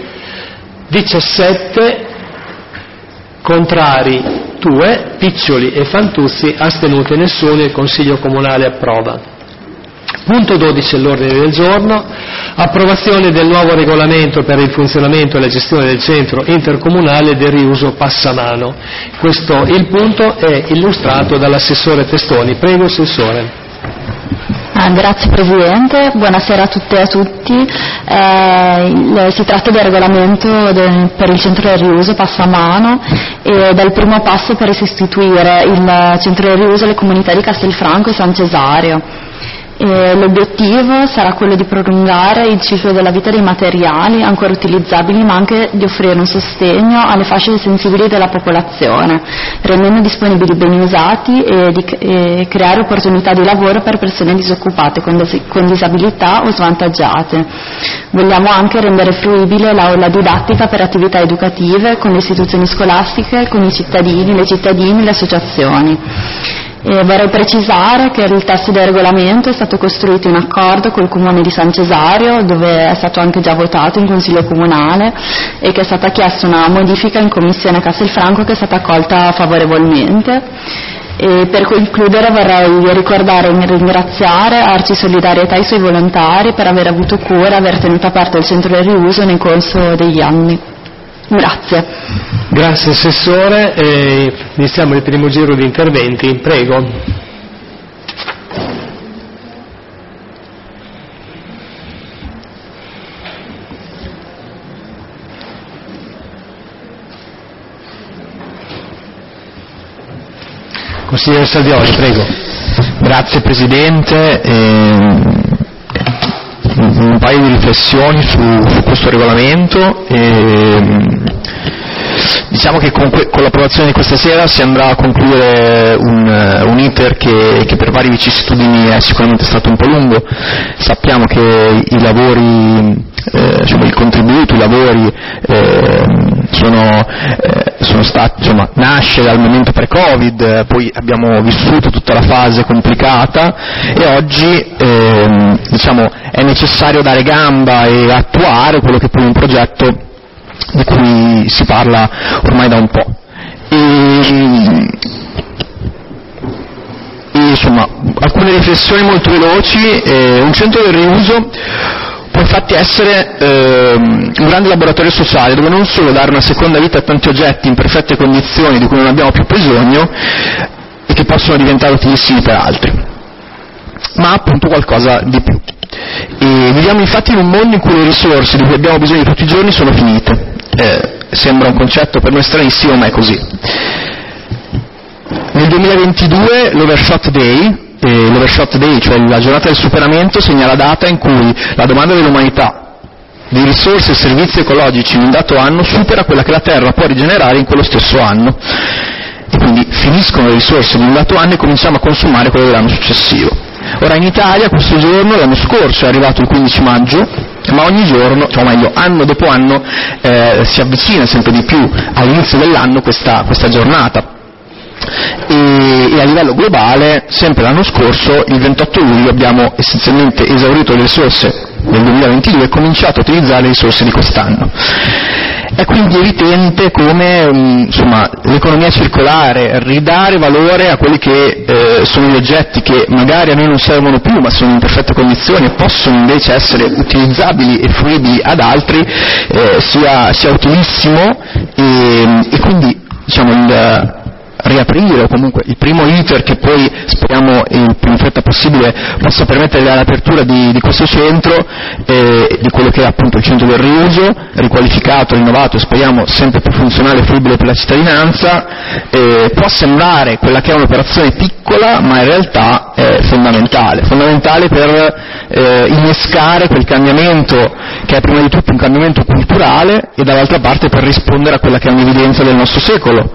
17, contrari 2, Piccioli e Fantuzzi, astenuti nessuno. Il Consiglio Comunale approva. Punto 12 all'ordine del giorno, approvazione del nuovo regolamento per il funzionamento e la gestione del centro intercomunale del riuso Passamano. Il punto è illustrato dall'assessore Testoni. Prego, Assessore. Grazie Presidente, buonasera a tutte e a tutti. Si tratta del regolamento per il centro del riuso Passamano e del primo passo per sostituire il centro del riuso alle comunità di Castelfranco e San Cesario. L'obiettivo sarà quello di prolungare il ciclo della vita dei materiali ancora utilizzabili, ma anche di offrire un sostegno alle fasce sensibili della popolazione, rendendo disponibili beni usati e creare opportunità di lavoro per persone disoccupate con disabilità o svantaggiate. Vogliamo anche rendere fruibile l'aula didattica per attività educative con le istituzioni scolastiche, con i cittadini, le cittadine e le associazioni. Vorrei precisare che il testo del regolamento è stato costruito in accordo col Comune di San Cesario, dove è stato anche già votato in Consiglio Comunale, e che è stata chiesta una modifica in Commissione a Castelfranco che è stata accolta favorevolmente. E per concludere vorrei ricordare e ringraziare Arci Solidarietà e i suoi volontari per aver avuto cura e aver tenuto aperto il centro del riuso nel corso degli anni. Grazie. Grazie Assessore. Iniziamo il primo giro di interventi. Prego. Consigliere Salvioli, prego. Grazie Presidente. Un paio di riflessioni su questo regolamento. Diciamo che con l'approvazione di questa sera si andrà a concludere un iter che per varie vicissitudini è sicuramente stato un po' lungo. Sappiamo che i lavori, il contributo, i lavori sono sono stati, insomma, nasce dal momento pre-Covid, poi abbiamo vissuto tutta la fase complicata e oggi diciamo è necessario dare gamba e attuare quello che poi è un progetto di cui si parla ormai da un po'. E insomma, alcune riflessioni molto veloci. Un centro del riuso può infatti essere un grande laboratorio sociale dove non solo dare una seconda vita a tanti oggetti in perfette condizioni di cui non abbiamo più bisogno e che possono diventare utilissimi per altri, ma appunto qualcosa di più. E viviamo infatti in un mondo in cui le risorse di cui abbiamo bisogno tutti i giorni sono finite. Sembra un concetto per noi stranissimo, ma è così. Nel 2022 l'Overshot Day, cioè la giornata del superamento, segna la data in cui la domanda dell'umanità di risorse e servizi ecologici in un dato anno supera quella che la Terra può rigenerare in quello stesso anno. E quindi finiscono le risorse di un dato anno e cominciamo a consumare quelle dell'anno successivo. Ora in Italia questo giorno, l'anno scorso, è arrivato il 15 maggio, ma ogni giorno, o meglio, anno dopo anno, si avvicina sempre di più all'inizio dell'anno questa giornata. E a livello globale, sempre l'anno scorso, il 28 luglio, abbiamo essenzialmente esaurito le risorse del 2022 e cominciato a utilizzare le risorse di quest'anno. È quindi evidente come insomma, l'economia circolare, ridare valore a quelli che sono gli oggetti che magari a noi non servono più ma sono in perfette condizioni e possono invece essere utilizzabili e fruibili ad altri, sia utilissimo e quindi diciamo il riaprire o comunque il primo iter che poi speriamo il più in fretta possibile possa permettere l'apertura di questo centro, di quello che è appunto il centro del riuso, riqualificato, rinnovato e speriamo sempre più funzionale e fruibile per la cittadinanza, può sembrare quella che è un'operazione piccola ma in realtà è fondamentale per innescare quel cambiamento che è prima di tutto un cambiamento culturale e dall'altra parte per rispondere a quella che è un'evidenza del nostro secolo,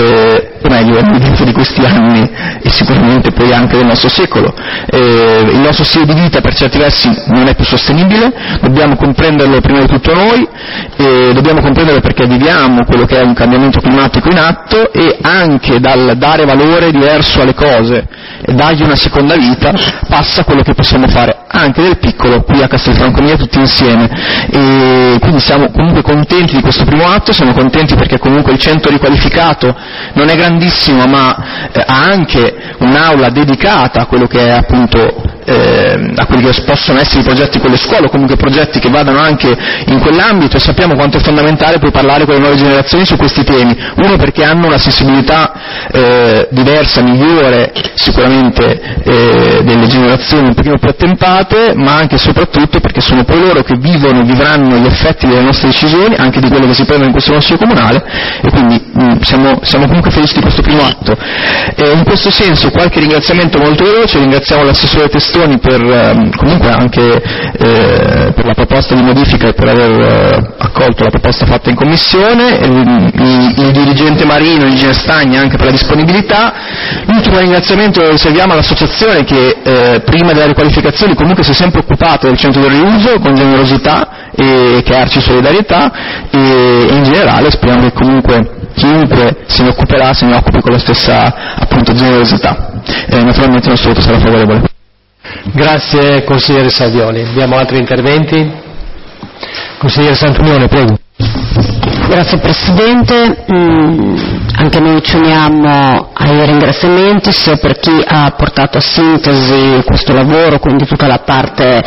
o meglio, è l'evidenza di questi anni e sicuramente poi anche del nostro secolo. Il nostro stile di vita per certi versi non è più sostenibile, dobbiamo comprenderlo prima di tutto noi, dobbiamo comprenderlo perché viviamo quello che è un cambiamento climatico in atto e anche dal dare valore diverso alle cose e dargli una seconda vita passa quello che possiamo fare anche del piccolo qui a Castelfranco Emilia tutti insieme. E quindi siamo comunque contenti di questo primo atto, siamo contenti perché comunque il centro riqualificato non è grandissimo ma ha anche un'aula dedicata a quello che è appunto a quelli che possono essere i progetti con le scuole o comunque progetti che vadano anche in quell'ambito e sappiamo quanto è fondamentale poi parlare con le nuove generazioni su questi temi, uno perché hanno una sensibilità diversa, migliore sicuramente delle generazioni un pochino più attempate, ma anche e soprattutto perché sono poi loro che vivono e vivranno gli effetti delle nostre decisioni, anche di quelle che si prendono in questo Consiglio Comunale e quindi siamo comunque felici di questo primo atto. In questo senso qualche ringraziamento molto veloce, ringraziamo l'assessore Testoni per comunque anche per la proposta di modifica e per aver accolto la proposta fatta in commissione, il dirigente Marino, il dirigente Stagni anche per la disponibilità. L'ultimo ringraziamento lo riserviamo all'associazione che prima della riqualificazione comunque si è sempre occupata del centro del riuso con generosità e che è Arci Solidarietà e in generale speriamo che comunque chiunque se ne occuperà se ne occupi con la stessa appunto generosità. Naturalmente il nostro voto sarà favorevole. Grazie consigliere Salvioli. Abbiamo altri interventi? Consigliere Santunione, prego. Grazie Presidente, anche noi ci uniamo ai ringraziamenti sia per chi ha portato a sintesi questo lavoro, quindi tutta la parte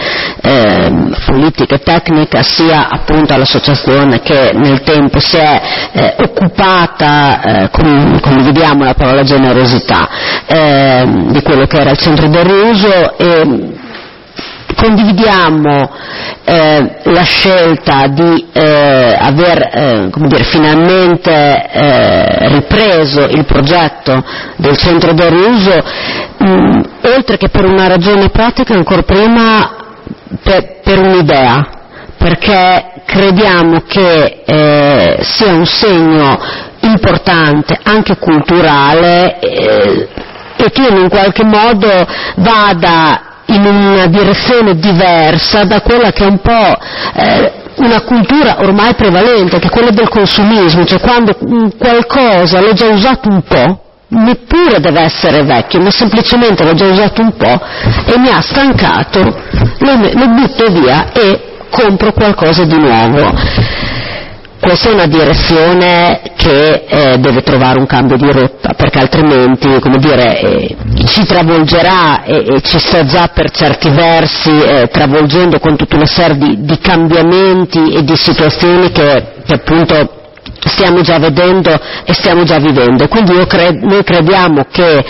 politica e tecnica, sia appunto all'associazione che nel tempo si è occupata, condividiamo la parola generosità, di quello che era il centro del riuso e condividiamo la scelta di aver finalmente ripreso il progetto del centro del riuso, oltre che per una ragione pratica, ancora prima per un'idea, perché crediamo che sia un segno importante anche culturale e che in qualche modo vada in una direzione diversa da quella che un po' una cultura ormai prevalente, che è quella del consumismo, cioè quando qualcosa l'ho già usato un po', neppure deve essere vecchio, ma semplicemente l'ho già usato un po' e mi ha stancato, lo butto via e compro qualcosa di nuovo. Questa è una direzione che deve trovare un cambio di rotta, perché altrimenti, ci travolgerà e ci sta già per certi versi travolgendo con tutta una serie di cambiamenti e di situazioni che appunto stiamo già vedendo e stiamo già vivendo. Quindi noi crediamo che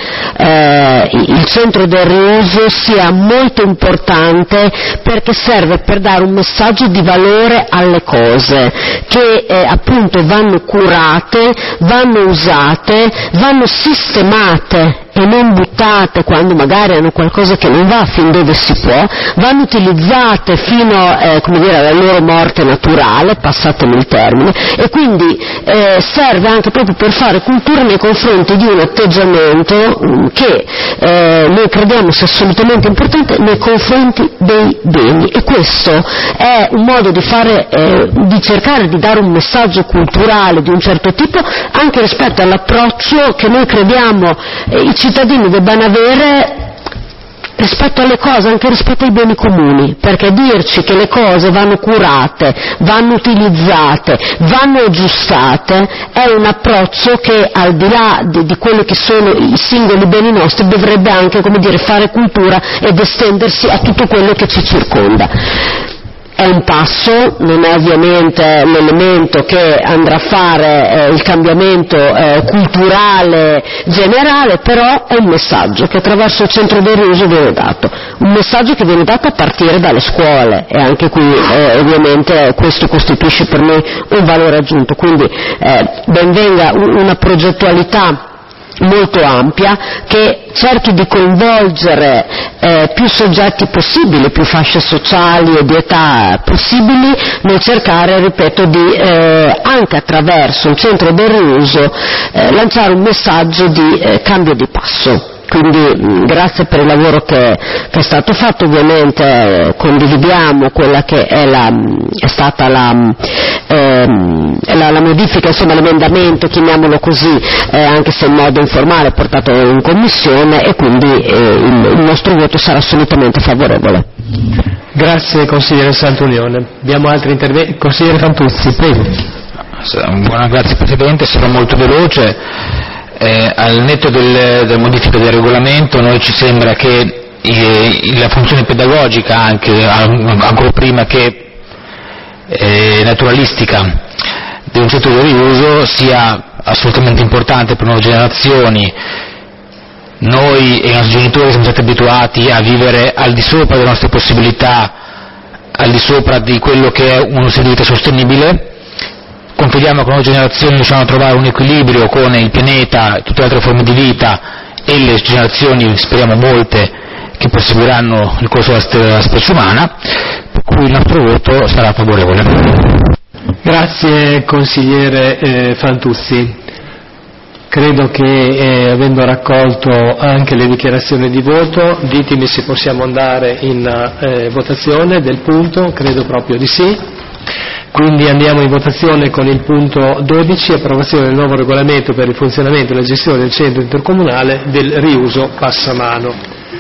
il centro del riuso sia molto importante, perché serve per dare un messaggio di valore alle cose che appunto vanno curate, vanno usate, vanno sistemate e non buttate quando magari hanno qualcosa che non va fin dove si può, vanno utilizzate fino alla loro morte naturale, passatemi il termine, e quindi serve anche proprio per fare cultura nei confronti di un atteggiamento che noi crediamo sia assolutamente importante nei confronti dei beni, e questo è un modo di cercare di dare un messaggio culturale di un certo tipo anche rispetto all'approccio che noi crediamo i cittadini debbano avere rispetto alle cose, anche rispetto ai beni comuni, perché dirci che le cose vanno curate, vanno utilizzate, vanno aggiustate è un approccio che al di là di quelli che sono i singoli beni nostri dovrebbe anche fare cultura ed estendersi a tutto quello che ci circonda. È un passo, non è ovviamente l'elemento che andrà a fare il cambiamento culturale generale, però è un messaggio che attraverso il centro del riuso viene dato, un messaggio che viene dato a partire dalle scuole, e anche qui ovviamente questo costituisce per noi un valore aggiunto, quindi ben venga una progettualità molto ampia che cerchi di coinvolgere più soggetti possibili, più fasce sociali e di età possibili, nel cercare, ripeto, di anche attraverso il centro del riuso lanciare un messaggio di cambio di passo. Quindi grazie per il lavoro che è stato fatto, ovviamente condividiamo quella che è stata la modifica, l'emendamento, chiamiamolo così, anche se in modo informale portato in commissione, e quindi il nostro voto sarà assolutamente favorevole. Grazie consigliere Santunione. Abbiamo altri interventi? Consigliere Fantuzzi, prego. Grazie Presidente, sarò molto veloce. Al netto delle modifiche del regolamento, noi ci sembra che la funzione pedagogica, anche ancora prima che naturalistica, di un centro di riuso sia assolutamente importante per nuove generazioni. Noi e i nostri genitori siamo stati abituati a vivere al di sopra delle nostre possibilità, al di sopra di quello che è uno stile di vita sostenibile. Confidiamo che le nuove generazioni riusciranno a trovare un equilibrio con il pianeta, tutte le altre forme di vita, e le generazioni, speriamo molte, che proseguiranno il corso della specie umana, per cui il nostro voto sarà favorevole. Grazie consigliere Fantuzzi. Credo che avendo raccolto anche le dichiarazioni di voto, ditemi se possiamo andare in votazione del punto. Credo proprio di sì. Quindi andiamo in votazione con il punto 12, approvazione del nuovo regolamento per il funzionamento e la gestione del centro intercomunale del riuso Passamano.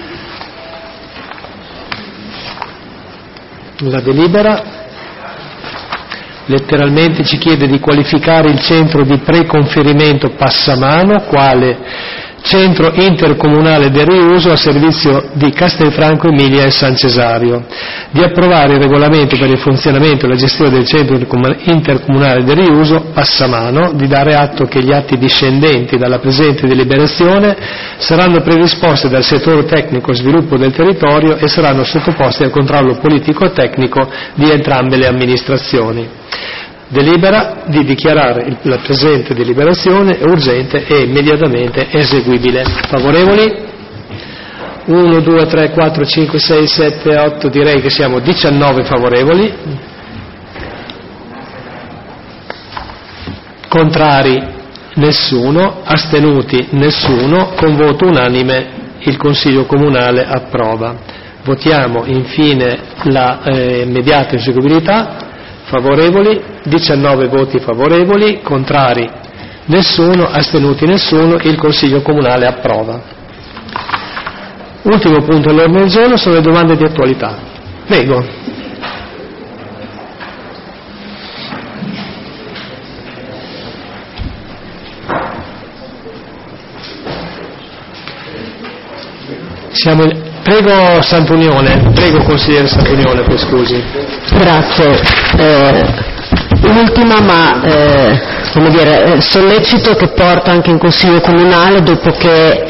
La delibera letteralmente ci chiede di qualificare il centro di preconferimento Passamano quale centro intercomunale del riuso a servizio di Castelfranco Emilia e San Cesario, di approvare il regolamento per il funzionamento e la gestione del centro intercomunale del riuso Passamano, di dare atto che gli atti discendenti dalla presente deliberazione saranno predisposti dal settore tecnico sviluppo del territorio e saranno sottoposti al controllo politico-tecnico di entrambe le amministrazioni. Delibera di dichiarare la presente deliberazione urgente e immediatamente eseguibile. Favorevoli? 1, 2, 3, 4, 5, 6, 7, 8, direi che siamo 19 favorevoli. Contrari? Nessuno. Astenuti? Nessuno. Con voto unanime il Consiglio Comunale approva. Votiamo infine la immediata eseguibilità. favorevoli, 19 voti favorevoli, contrari nessuno, astenuti nessuno, il Consiglio Comunale approva. Ultimo punto all'ordine del giorno sono le domande di attualità. Prego. Prego Santunione, prego consigliere Santunione, poi scusi. Grazie. L'ultima, ma sollecito che porta anche in Consiglio Comunale, dopo che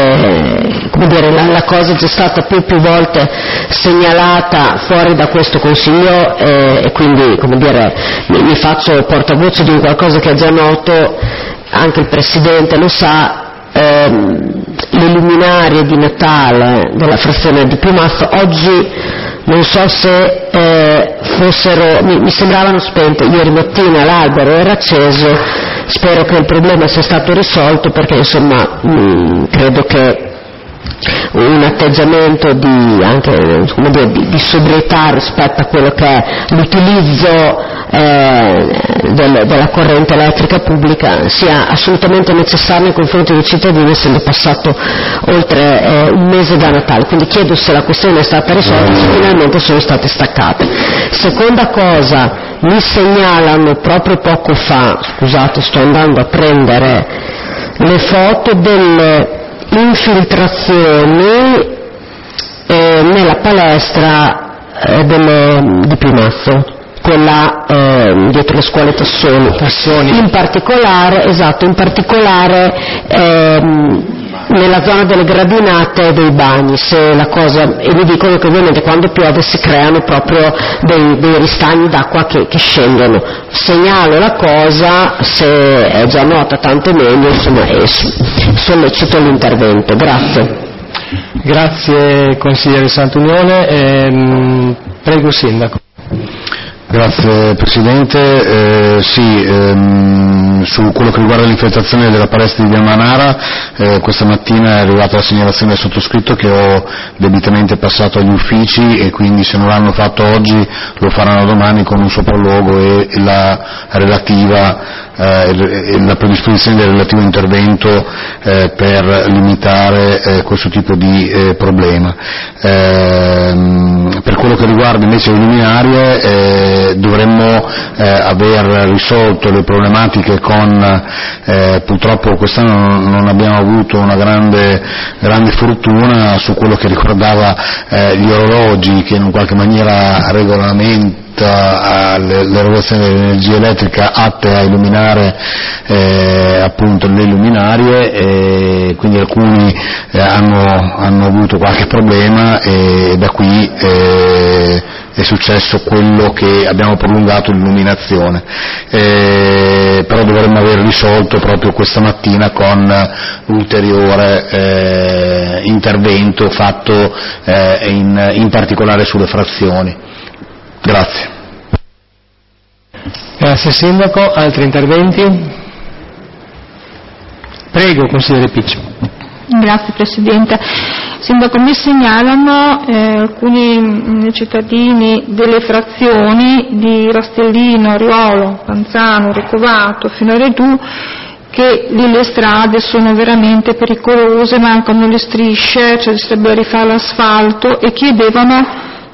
la cosa è già stata più volte segnalata fuori da questo Consiglio, e quindi mi faccio portavoce di un qualcosa che è già noto, anche il Presidente lo sa. Le luminarie di Natale della frazione di Piumazzo oggi non so se fossero, mi sembravano spente. Ieri mattina l'albero era acceso, spero che il problema sia stato risolto, perché credo che un atteggiamento di sobrietà rispetto a quello che è l'utilizzo della corrente elettrica pubblica sia assolutamente necessario nei confronti dei cittadini, essendo passato oltre un mese da Natale. Quindi chiedo se la questione è stata risolta, se finalmente sono state staccate. Seconda cosa, mi segnalano proprio poco fa, scusate, sto andando a prendere le foto delle infiltrazioni nella palestra di Piumazzo, quella dietro le scuole Tassoni. In particolare nella zona delle gradinate dei bagni, e mi dicono che ovviamente quando piove si creano proprio dei ristagni d'acqua che scendono. Segnalo la cosa, se è già nota tanto meglio, e sollecito l'intervento. Grazie. Grazie consigliere Santunione, prego Sindaco. Grazie Presidente, su quello che riguarda l'infiltrazione della palestra di Via Manara, questa mattina è arrivata la segnalazione del sottoscritto che ho debitamente passato agli uffici, e quindi se non l'hanno fatto oggi lo faranno domani con un sopralluogo e la predisposizione del relativo intervento per limitare questo tipo di problema. Per quello che riguarda invece le luminarie, dovremmo aver risolto le problematiche purtroppo quest'anno non abbiamo avuto una grande fortuna su quello che riguardava gli orologi, che in un qualche maniera regolamenta l'erogazione dell'energia elettrica atte a illuminare appunto le luminarie, e quindi alcuni hanno avuto qualche problema, e da qui è successo quello che abbiamo prolungato l'illuminazione, però dovremmo aver risolto proprio questa mattina con ulteriore intervento fatto in particolare sulle frazioni. Grazie. Grazie Sindaco, altri interventi? Prego consigliere Piccio. Grazie Presidente. Sindaco, mi segnalano alcuni cittadini delle frazioni di Rastellino, Riolo, Panzano, Recovato, fino a Redù, che lì le strade sono veramente pericolose, mancano le strisce, cioè si dovrebbe rifare l'asfalto, e chiedevano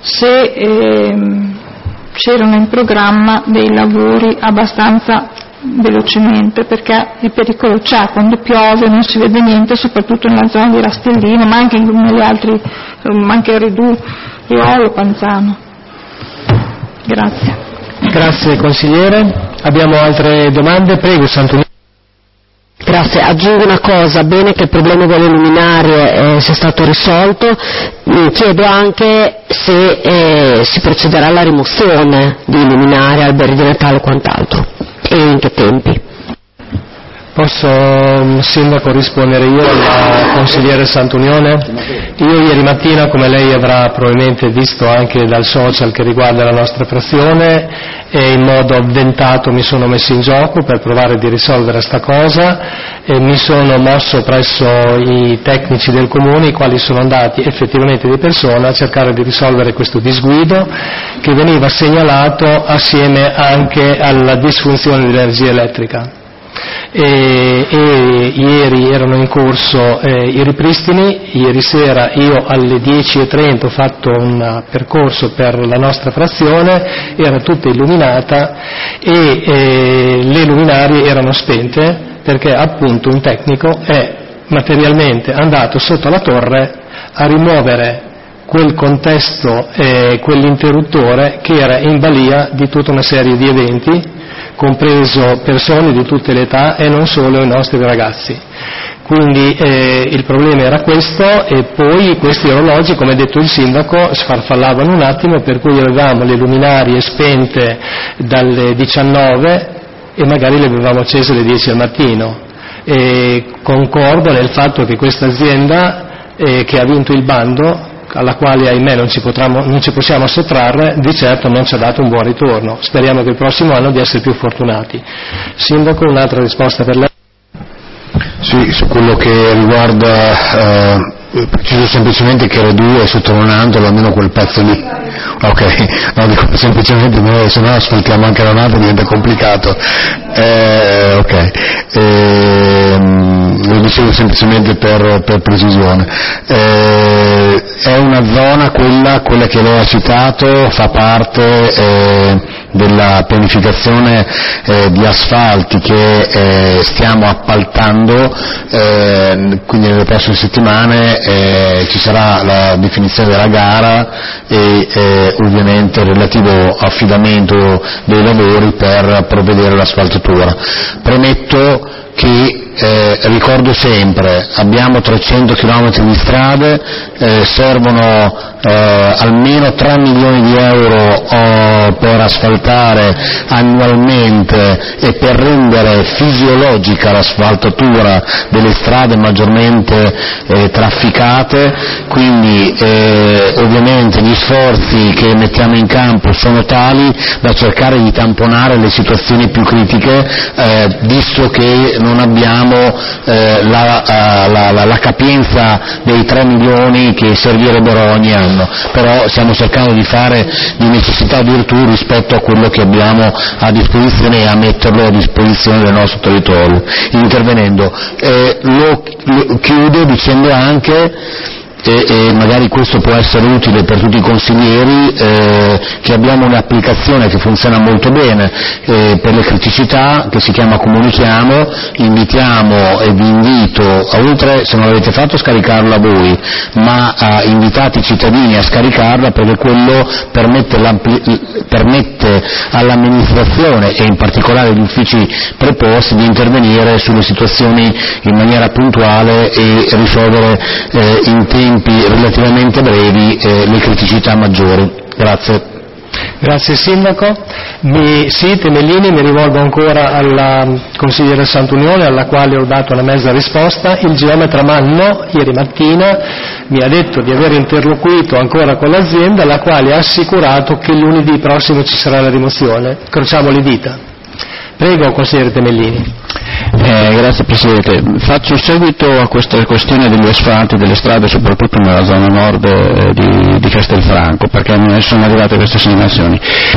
se c'erano in programma dei lavori abbastanza velocemente, perché il pericolo c'è, quando piove non si vede niente, soprattutto nella zona di Rastellino, ma anche negli altri, ma anche Redù, Riolo, Panzano. Grazie. Grazie consigliere. Abbiamo altre domande? Prego Santoni. Grazie, aggiungo una cosa, bene che il problema delle luminarie sia stato risolto, chiedo anche se si procederà alla rimozione di luminarie, alberi di Natale e quant'altro, e in che tempi. Posso, Sindaco, rispondere io al consigliere Santunione? Io ieri mattina, come lei avrà probabilmente visto anche dal social che riguarda la nostra frazione, e in modo avventato mi sono messo in gioco per provare di risolvere sta cosa, e mi sono mosso presso i tecnici del comune, i quali sono andati effettivamente di persona a cercare di risolvere questo disguido che veniva segnalato assieme anche alla disfunzione dell'energia elettrica. E ieri erano in corso i ripristini. Ieri sera io alle 10:30 ho fatto un percorso per la nostra frazione, era tutta illuminata e le luminarie erano spente perché appunto un tecnico è materialmente andato sotto la torre a rimuovere quel contesto, quell'interruttore che era in balia di tutta una serie di eventi, compreso persone di tutte le età e non solo i nostri ragazzi. Quindi il problema era questo, e poi questi orologi, come ha detto il Sindaco, sfarfallavano un attimo, per cui avevamo le luminarie spente dalle 19 e magari le avevamo accese alle 10 al mattino. E concordo nel fatto che questa azienda che ha vinto il bando, alla quale ahimè non ci possiamo sottrarre, di certo non ci ha dato un buon ritorno. Speriamo che il prossimo anno di essere più fortunati. Sindaco, un'altra risposta per lei? Sì, su quello che riguarda, preciso semplicemente che R2 è sotto Ronantolo, almeno quel pezzo lì. Ok, no, dico semplicemente, noi se no ascoltiamo anche Ronantolo, diventa complicato. Ok, lo dicevo semplicemente per precisione. È una zona, quella che lei ha citato, fa parte della pianificazione di asfalti che stiamo appaltando, quindi nelle prossime settimane ci sarà la definizione della gara e ovviamente il relativo affidamento dei lavori per provvedere all'asfaltatura. Premetto che ricordo sempre, abbiamo 300 km di strade, servono almeno 3 milioni di euro per asfaltare annualmente e per rendere fisiologica l'asfaltatura delle strade maggiormente trafficate, quindi ovviamente gli sforzi che mettiamo in campo sono tali da cercare di tamponare le situazioni più critiche, visto che non abbiamo la capienza dei 3 milioni che servirebbero ogni anno, però stiamo cercando di fare di necessità virtù rispetto a quello che abbiamo a disposizione e a metterlo a disposizione del nostro territorio. Intervenendo, lo chiudo dicendo anche, e magari questo può essere utile per tutti i consiglieri, che abbiamo un'applicazione che funziona molto bene per le criticità, che si chiama Comunichiamo. Invitiamo e vi invito, oltre, se non l'avete fatto, scaricarla voi, ma invitate i cittadini a scaricarla, perché quello permette all'amministrazione e in particolare agli uffici preposti di intervenire sulle situazioni in maniera puntuale e risolvere in tempi relativamente brevi le criticità maggiori. Grazie. Grazie Sindaco. Temellini, mi rivolgo ancora alla consigliere Santunione, alla quale ho dato una mezza risposta. Il geometra Manno ieri mattina mi ha detto di aver interloquito ancora con l'azienda, la quale ha assicurato che lunedì prossimo ci sarà la rimozione. Crociamo le dita. Prego, consigliere Temellini. Grazie Presidente. Faccio seguito a questa questione degli asfalti delle strade, soprattutto nella zona nord di Castelfranco, perché mi sono arrivate queste segnalazioni.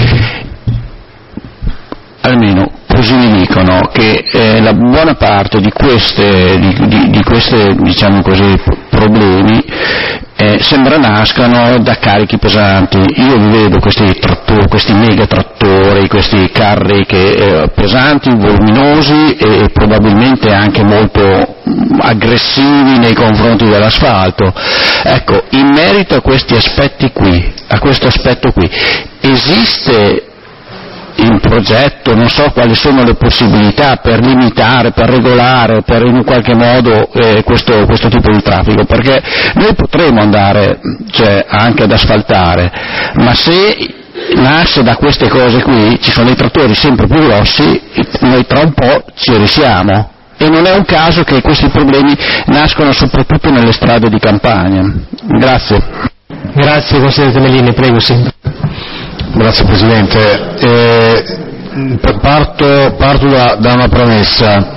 Almeno così mi dicono che la buona parte di queste diciamo così, problemi sembra nascano da carichi pesanti. Io vedo questi mega trattori, questi carri pesanti, voluminosi e probabilmente anche molto aggressivi nei confronti dell'asfalto. Ecco, in merito a questi aspetti qui, a questo aspetto qui, esiste in progetto, non so quali sono le possibilità per limitare, per regolare, per in qualche modo questo tipo di traffico, perché noi potremo andare anche ad asfaltare, ma se nasce da queste cose qui, ci sono dei trattori sempre più grossi, noi tra un po' ci risiamo. E non è un caso che questi problemi nascono soprattutto nelle strade di campagna. Grazie. Grazie consigliere Melini, prego. Sì. Grazie Presidente. Parto da una premessa.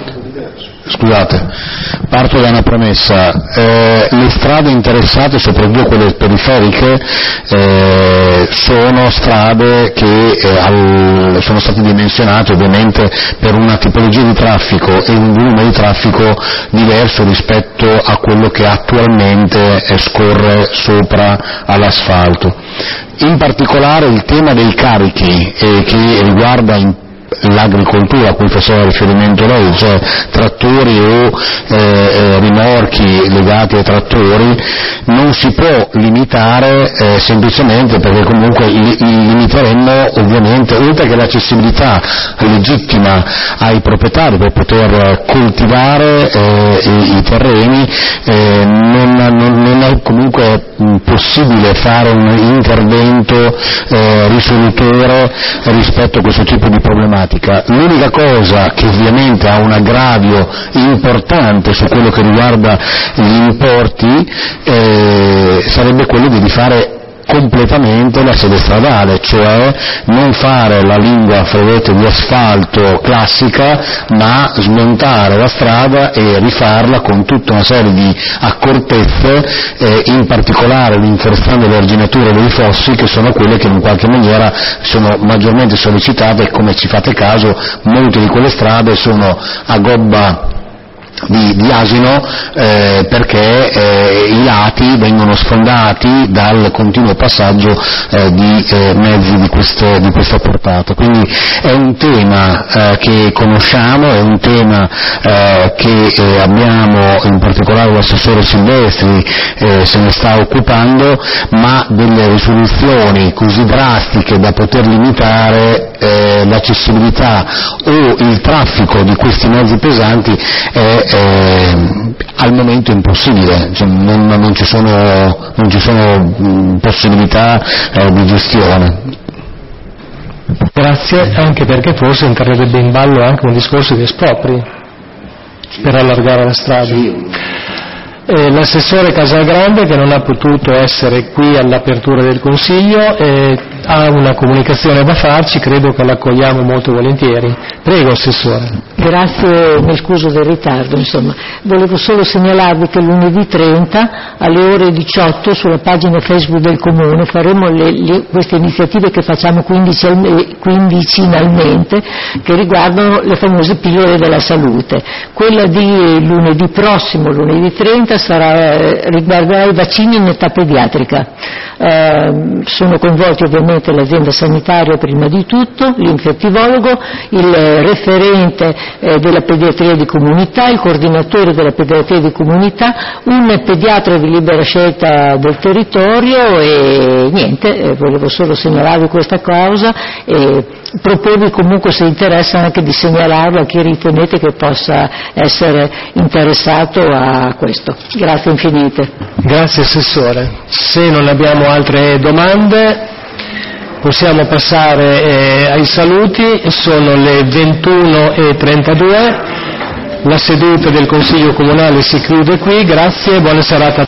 Parto da una premessa. Le strade interessate, soprattutto quelle periferiche, sono strade che sono state dimensionate ovviamente per una tipologia di traffico e un volume di traffico diverso rispetto a quello che attualmente scorre sopra all'asfalto. In particolare il tema dei carichi che riguarda l'agricoltura a cui faceva riferimento lei, cioè trattori o rimorchi legati ai trattori, non si può limitare semplicemente perché comunque limiteremmo ovviamente, oltre che l'accessibilità legittima ai proprietari per poter coltivare i terreni, non è comunque possibile fare un intervento risolutore rispetto a questo tipo di problematica. L'unica cosa che ovviamente ha un aggravio importante su quello che riguarda gli importi sarebbe quello di rifare completamente la sede stradale, cioè non fare la lingua di asfalto classica, ma smontare la strada e rifarla con tutta una serie di accortezze, in particolare rinforzando le arginature dei fossi, che sono quelle che in qualche maniera sono maggiormente sollecitate, e come ci fate caso molte di quelle strade sono a gobba di asino perché i lati vengono sfondati dal continuo passaggio di mezzi di questa portata. Quindi è un tema che conosciamo, è un tema che abbiamo, in particolare l'assessore Silvestri se ne sta occupando, ma delle risoluzioni così drastiche da poter limitare l'accessibilità o il traffico di questi mezzi pesanti è al momento impossibile, cioè non ci sono possibilità di gestione. Grazie, anche perché forse entrerebbe in ballo anche un discorso di espropri per allargare la strada. L'assessore Casalgrande, che non ha potuto essere qui all'apertura del Consiglio, ha una comunicazione da farci, credo che l'accogliamo molto volentieri. Prego, Assessore. Grazie, mi scuso del ritardo, volevo solo segnalarvi che lunedì 30 alle ore 18 sulla pagina Facebook del Comune faremo queste iniziative che facciamo quindicinalmente, che riguardano le famose pillole della salute. Quella di lunedì prossimo, lunedì 30, riguarderà i vaccini in età pediatrica. Sono coinvolti ovviamente l'azienda sanitaria prima di tutto, l'infettivologo, il referente della pediatria di comunità, il coordinatore della pediatria di comunità, un pediatra di libera scelta del territorio e niente, volevo solo segnalarvi questa cosa e proporvi comunque, se interessa, anche di segnalarlo a chi ritenete che possa essere interessato a questo. Grazie infinite. Grazie Assessore. Se non abbiamo altre domande possiamo passare ai saluti. Sono le 21:32, la seduta del Consiglio Comunale si chiude qui. Grazie e buona serata.